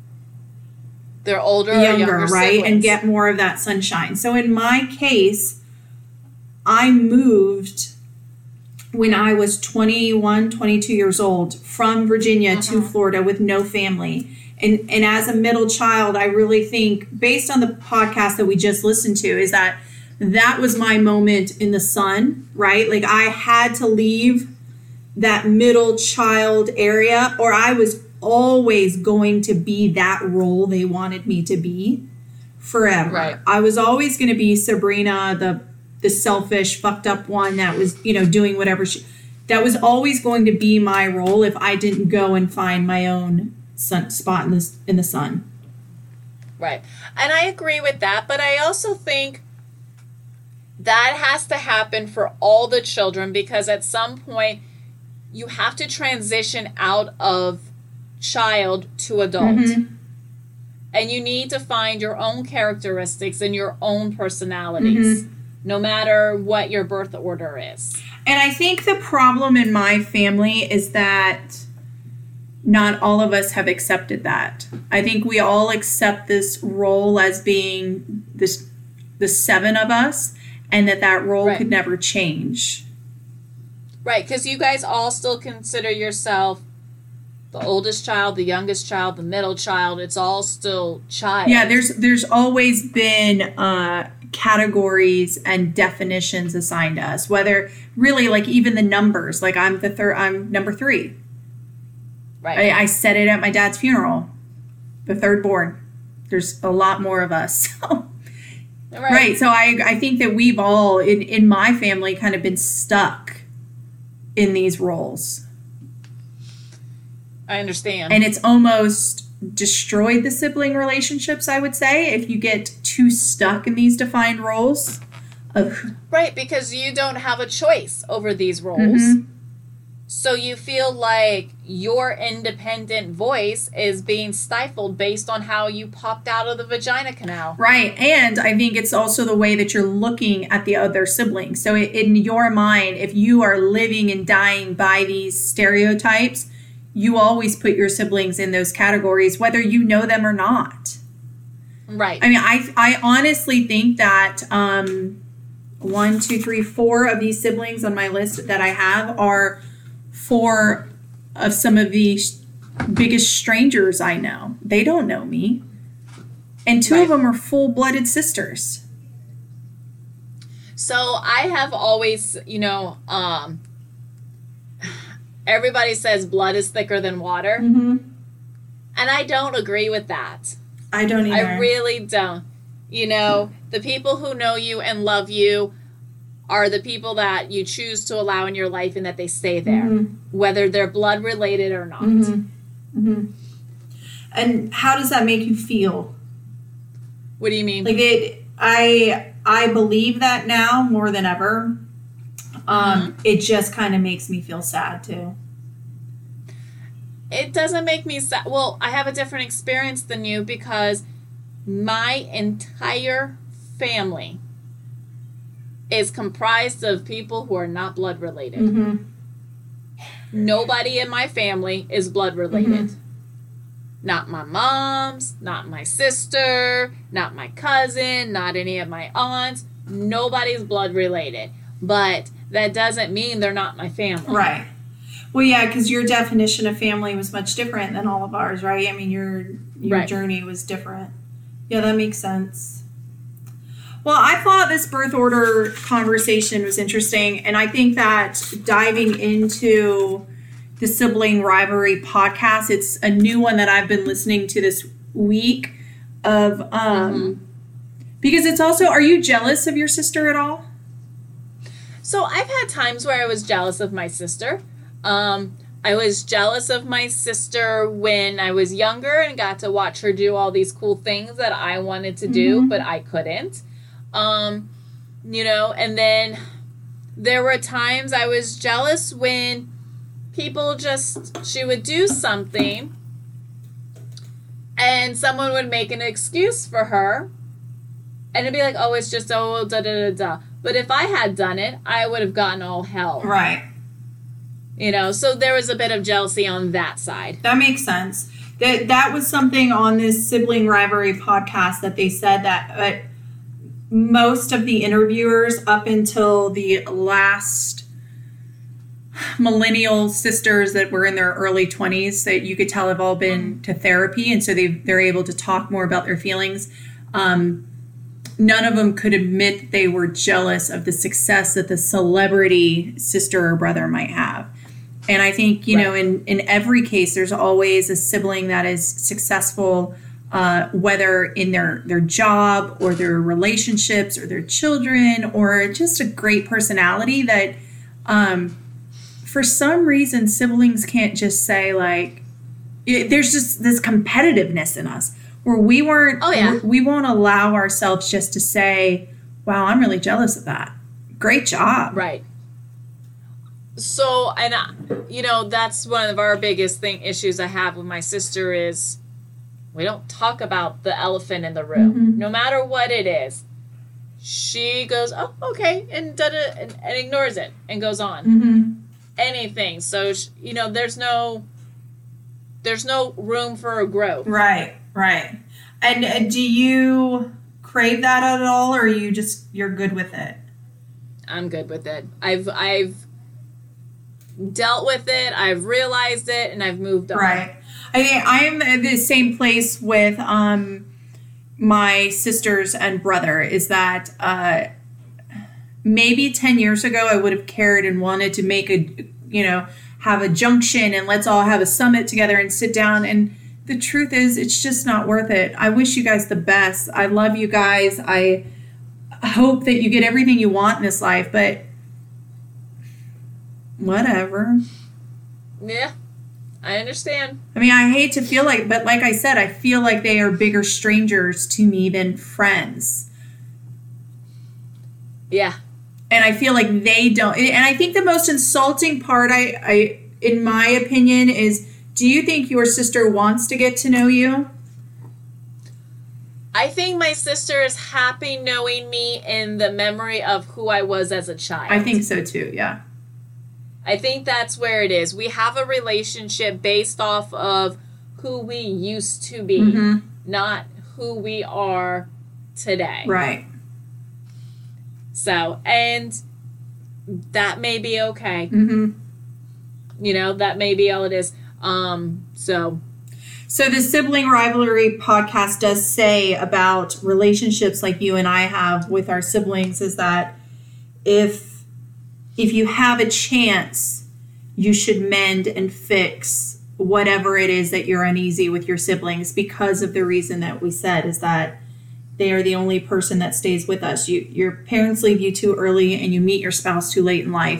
their older younger, or younger right? siblings. And get more of that sunshine. So in my case, I moved when I was 21, 22 years old from Virginia to Florida with no family. And as a middle child, I really think, based on the podcast that we just listened to, is that was my moment in the sun, right? Like, I had to leave that middle child area, or I was always going to be that role they wanted me to be forever. Right. I was always going to be Sabrina, the selfish, fucked up one that was, you know, doing whatever that was always going to be my role if I didn't go and find my own spot in the sun. Right. And I agree with that, but I also think that has to happen for all the children, because at some point you have to transition out of child to adult. And you need to find your own characteristics and your own personalities, no matter what your birth order is. And I think the problem in my family is that not all of us have accepted that. I think we all accept this role as being the 7 of us, and that role could never change. Right, because you guys all still consider yourself the oldest child, the youngest child, the middle child. It's all still child. Yeah, there's always been categories and definitions assigned to us. Whether really, like, even the numbers. Like, I'm number 3. Right. I said it at my dad's funeral. The 3rd born. There's a lot more of us. Right. So I think that we've all in my family kind of been stuck in these roles. I understand. And it's almost destroyed the sibling relationships, I would say, if you get too stuck in these defined roles. Right, because you don't have a choice over these roles. Mhm. So you feel like your independent voice is being stifled based on how you popped out of the vagina canal. Right. And I think it's also the way that you're looking at the other siblings. So in your mind, if you are living and dying by these stereotypes, you always put your siblings in those categories, whether you know them or not. Right. I mean, I honestly think that 1, 2, 3, 4 of these siblings on my list that I have are 4 of some of the biggest strangers I know. They don't know me. And 2 of them are full-blooded sisters. So I have always, everybody says blood is thicker than water. Mm-hmm. And I don't agree with that. I don't either. I really don't. The people who know you and love you are the people that you choose to allow in your life and that they stay there, whether they're blood related or not. Mm-hmm. Mm-hmm. And how does that make you feel? What do you mean? Like I believe that now more than ever. It just kind of makes me feel sad too. It doesn't make me sad. Well, I have a different experience than you because my entire family is comprised of people who are not blood related. Mm-hmm. Nobody in my family is blood related. Mm-hmm. Not my mom's, not my sister, not my cousin, not any of my aunts. Nobody's blood related. But that doesn't mean they're not my family. Right. Well, yeah, because your definition of family was much different than all of ours, right? I mean, your Right. journey was different. Yeah, that makes sense. Well, I thought this birth order conversation was interesting, and I think that diving into the Sibling Rivalry podcast, it's a new one that I've been listening to this week of because it's also, are you jealous of your sister at all? So I've had times where I was jealous of my sister. I was jealous of my sister when I was younger and got to watch her do all these cool things that I wanted to do, but I couldn't. And then there were times I was jealous when people she would do something and someone would make an excuse for her and it'd be like, oh, it's just, da da da da. But if I had done it, I would have gotten all hell. Right. So there was a bit of jealousy on that side. That makes sense. That was something on this Sibling Rivalry podcast that they said that most of the interviewers up until the last millennial sisters that were in their early 20s that you could tell have all been to therapy, and so they're able to talk more about their feelings. None of them could admit that they were jealous of the success that the celebrity sister or brother might have. And I think, in every case, there's always a sibling that is successful, whether in their job or their relationships or their children or just a great personality that for some reason siblings can't just say there's just this competitiveness in us where we won't allow ourselves just to say, wow, I'm really jealous of that. Great job. Right. So, and that's one of our biggest issues I have with my sister is we don't talk about the elephant in the room. Mm-hmm. No matter what it is. She goes, oh, okay, and ignores it and goes on. Mm-hmm. Anything. So, there's no room for growth. Right. And do you crave that at all, or you're good with it? I'm good with it. I've dealt with it, I've realized it, and I've moved on. Right. I think I'm in the same place with my sisters and brother, is that maybe 10 years ago I would have cared and wanted to make have a junction and let's all have a summit together and sit down. And the truth is, it's just not worth it. I wish you guys the best. I love you guys. I hope that you get everything you want in this life, but whatever. Yeah, I understand. I mean, I hate to feel but like I said, I feel like they are bigger strangers to me than friends. Yeah. And I feel like they don't. And I think the most insulting part, I in my opinion, is, do you think your sister wants to get to know you? I think my sister is happy knowing me in the memory of who I was as a child. I think so too, yeah. I think that's where it is. We have a relationship based off of who we used to be, not who we are today. Right. So, and that may be okay. Mm-hmm. You know, that may be all it is. So the Sibling Rivalry podcast does say about relationships like you and I have with our siblings is that if you have a chance, you should mend and fix whatever it is that you're uneasy with your siblings, because of the reason that we said, is that they are the only person that stays with us. Your parents leave you too early and you meet your spouse too late in life.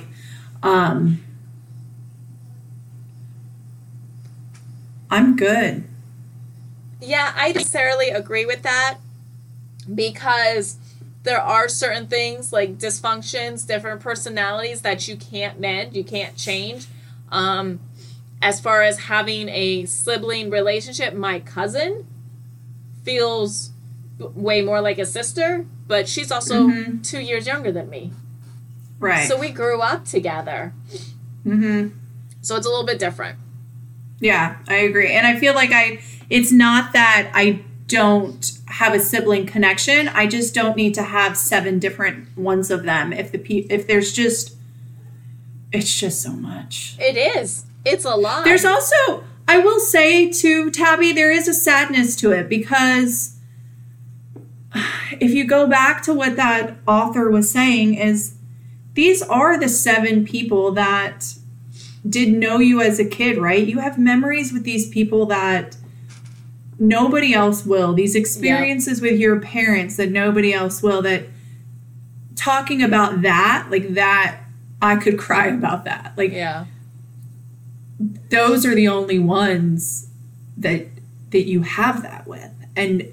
I'm good. Yeah, I necessarily agree with that, because there are certain things like dysfunctions, different personalities that you can't mend, you can't change. As far as having a sibling relationship, my cousin feels way more like a sister, but she's also 2 years younger than me. Right. So we grew up together. So it's a little bit different. Yeah, I agree. And I feel like it's not that I don't have a sibling connection. I just don't need to have 7 different ones of them. If there's just, it's just so much. It is. It's a lot. There's also, I will say to Tabby, there is a sadness to it, because if you go back to what that author was saying, is these are the 7 people that did know you as a kid, right? You have memories with these people that nobody else will. These experiences with your parents that nobody else will. That talking about that, like that, I could cry about that. Like, yeah. Those are the only ones that you have that with. And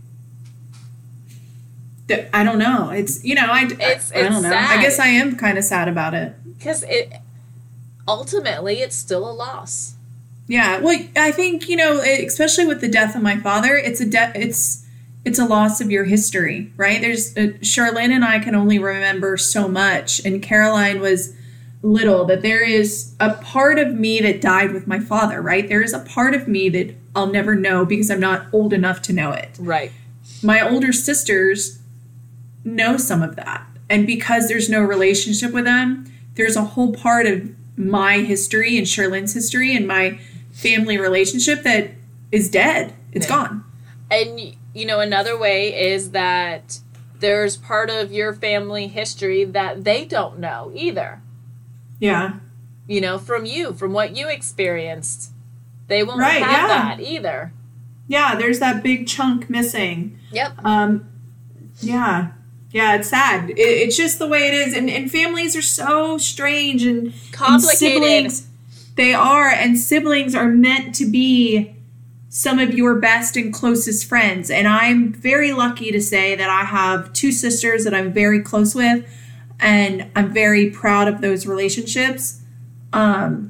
I don't know. It's, you know, I don't know. Sad. I guess I am kind of sad about it. Because ultimately, it's still a loss. Yeah. Well, I think, you know, especially with the death of my father, it's a loss of your history, right? There's Charlene and I can only remember so much, and Caroline was little, that there is a part of me that died with my father, right? There is a part of me that I'll never know because I'm not old enough to know it. Right. My older sisters know some of that. And because there's no relationship with them, there's a whole part of my history and Charlene's history and my family relationship that is dead. It's gone. And, you know, another way is that there's part of your family history that they don't know either. Yeah. You know, from what you experienced. They won't have that either. Yeah, there's that big chunk missing. Yep. Yeah. Yeah, it's sad. It's just the way it is. And families are so strange and complicated. And siblings, they are. And siblings are meant to be some of your best and closest friends. And I'm very lucky to say that I have 2 sisters that I'm very close with. And I'm very proud of those relationships. The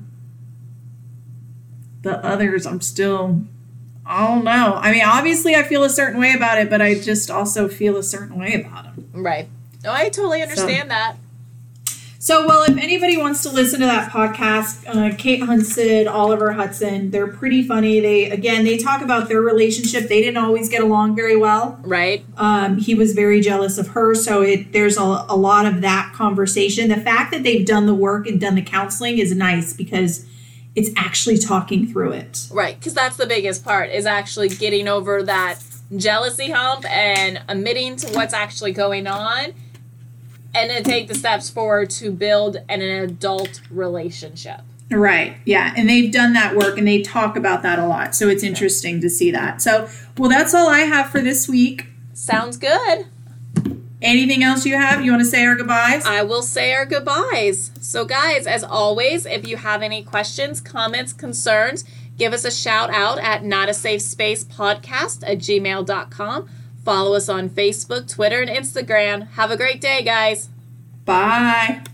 others, I don't know. I mean, obviously I feel a certain way about it, but I just also feel a certain way about them. Right. No, I totally understand that. So, well, if anybody wants to listen to that podcast, Kate Hunsid, Oliver Hudson, they're pretty funny. They talk about their relationship. They didn't always get along very well. Right. He was very jealous of her. So there's a lot of that conversation. The fact that they've done the work and done the counseling is nice, because it's actually talking through it. Right. Because that's the biggest part, is actually getting over that jealousy hump and admitting to what's actually going on. And then take the steps forward to build an adult relationship. Right. Yeah. And they've done that work and they talk about that a lot. So it's interesting to see that. So, well, that's all I have for this week. Sounds good. Anything else you have? You want to say our goodbyes? I will say our goodbyes. So, guys, as always, if you have any questions, comments, concerns, give us a shout out at notasafespacepodcast@gmail.com. Follow us on Facebook, Twitter, and Instagram. Have a great day, guys. Bye.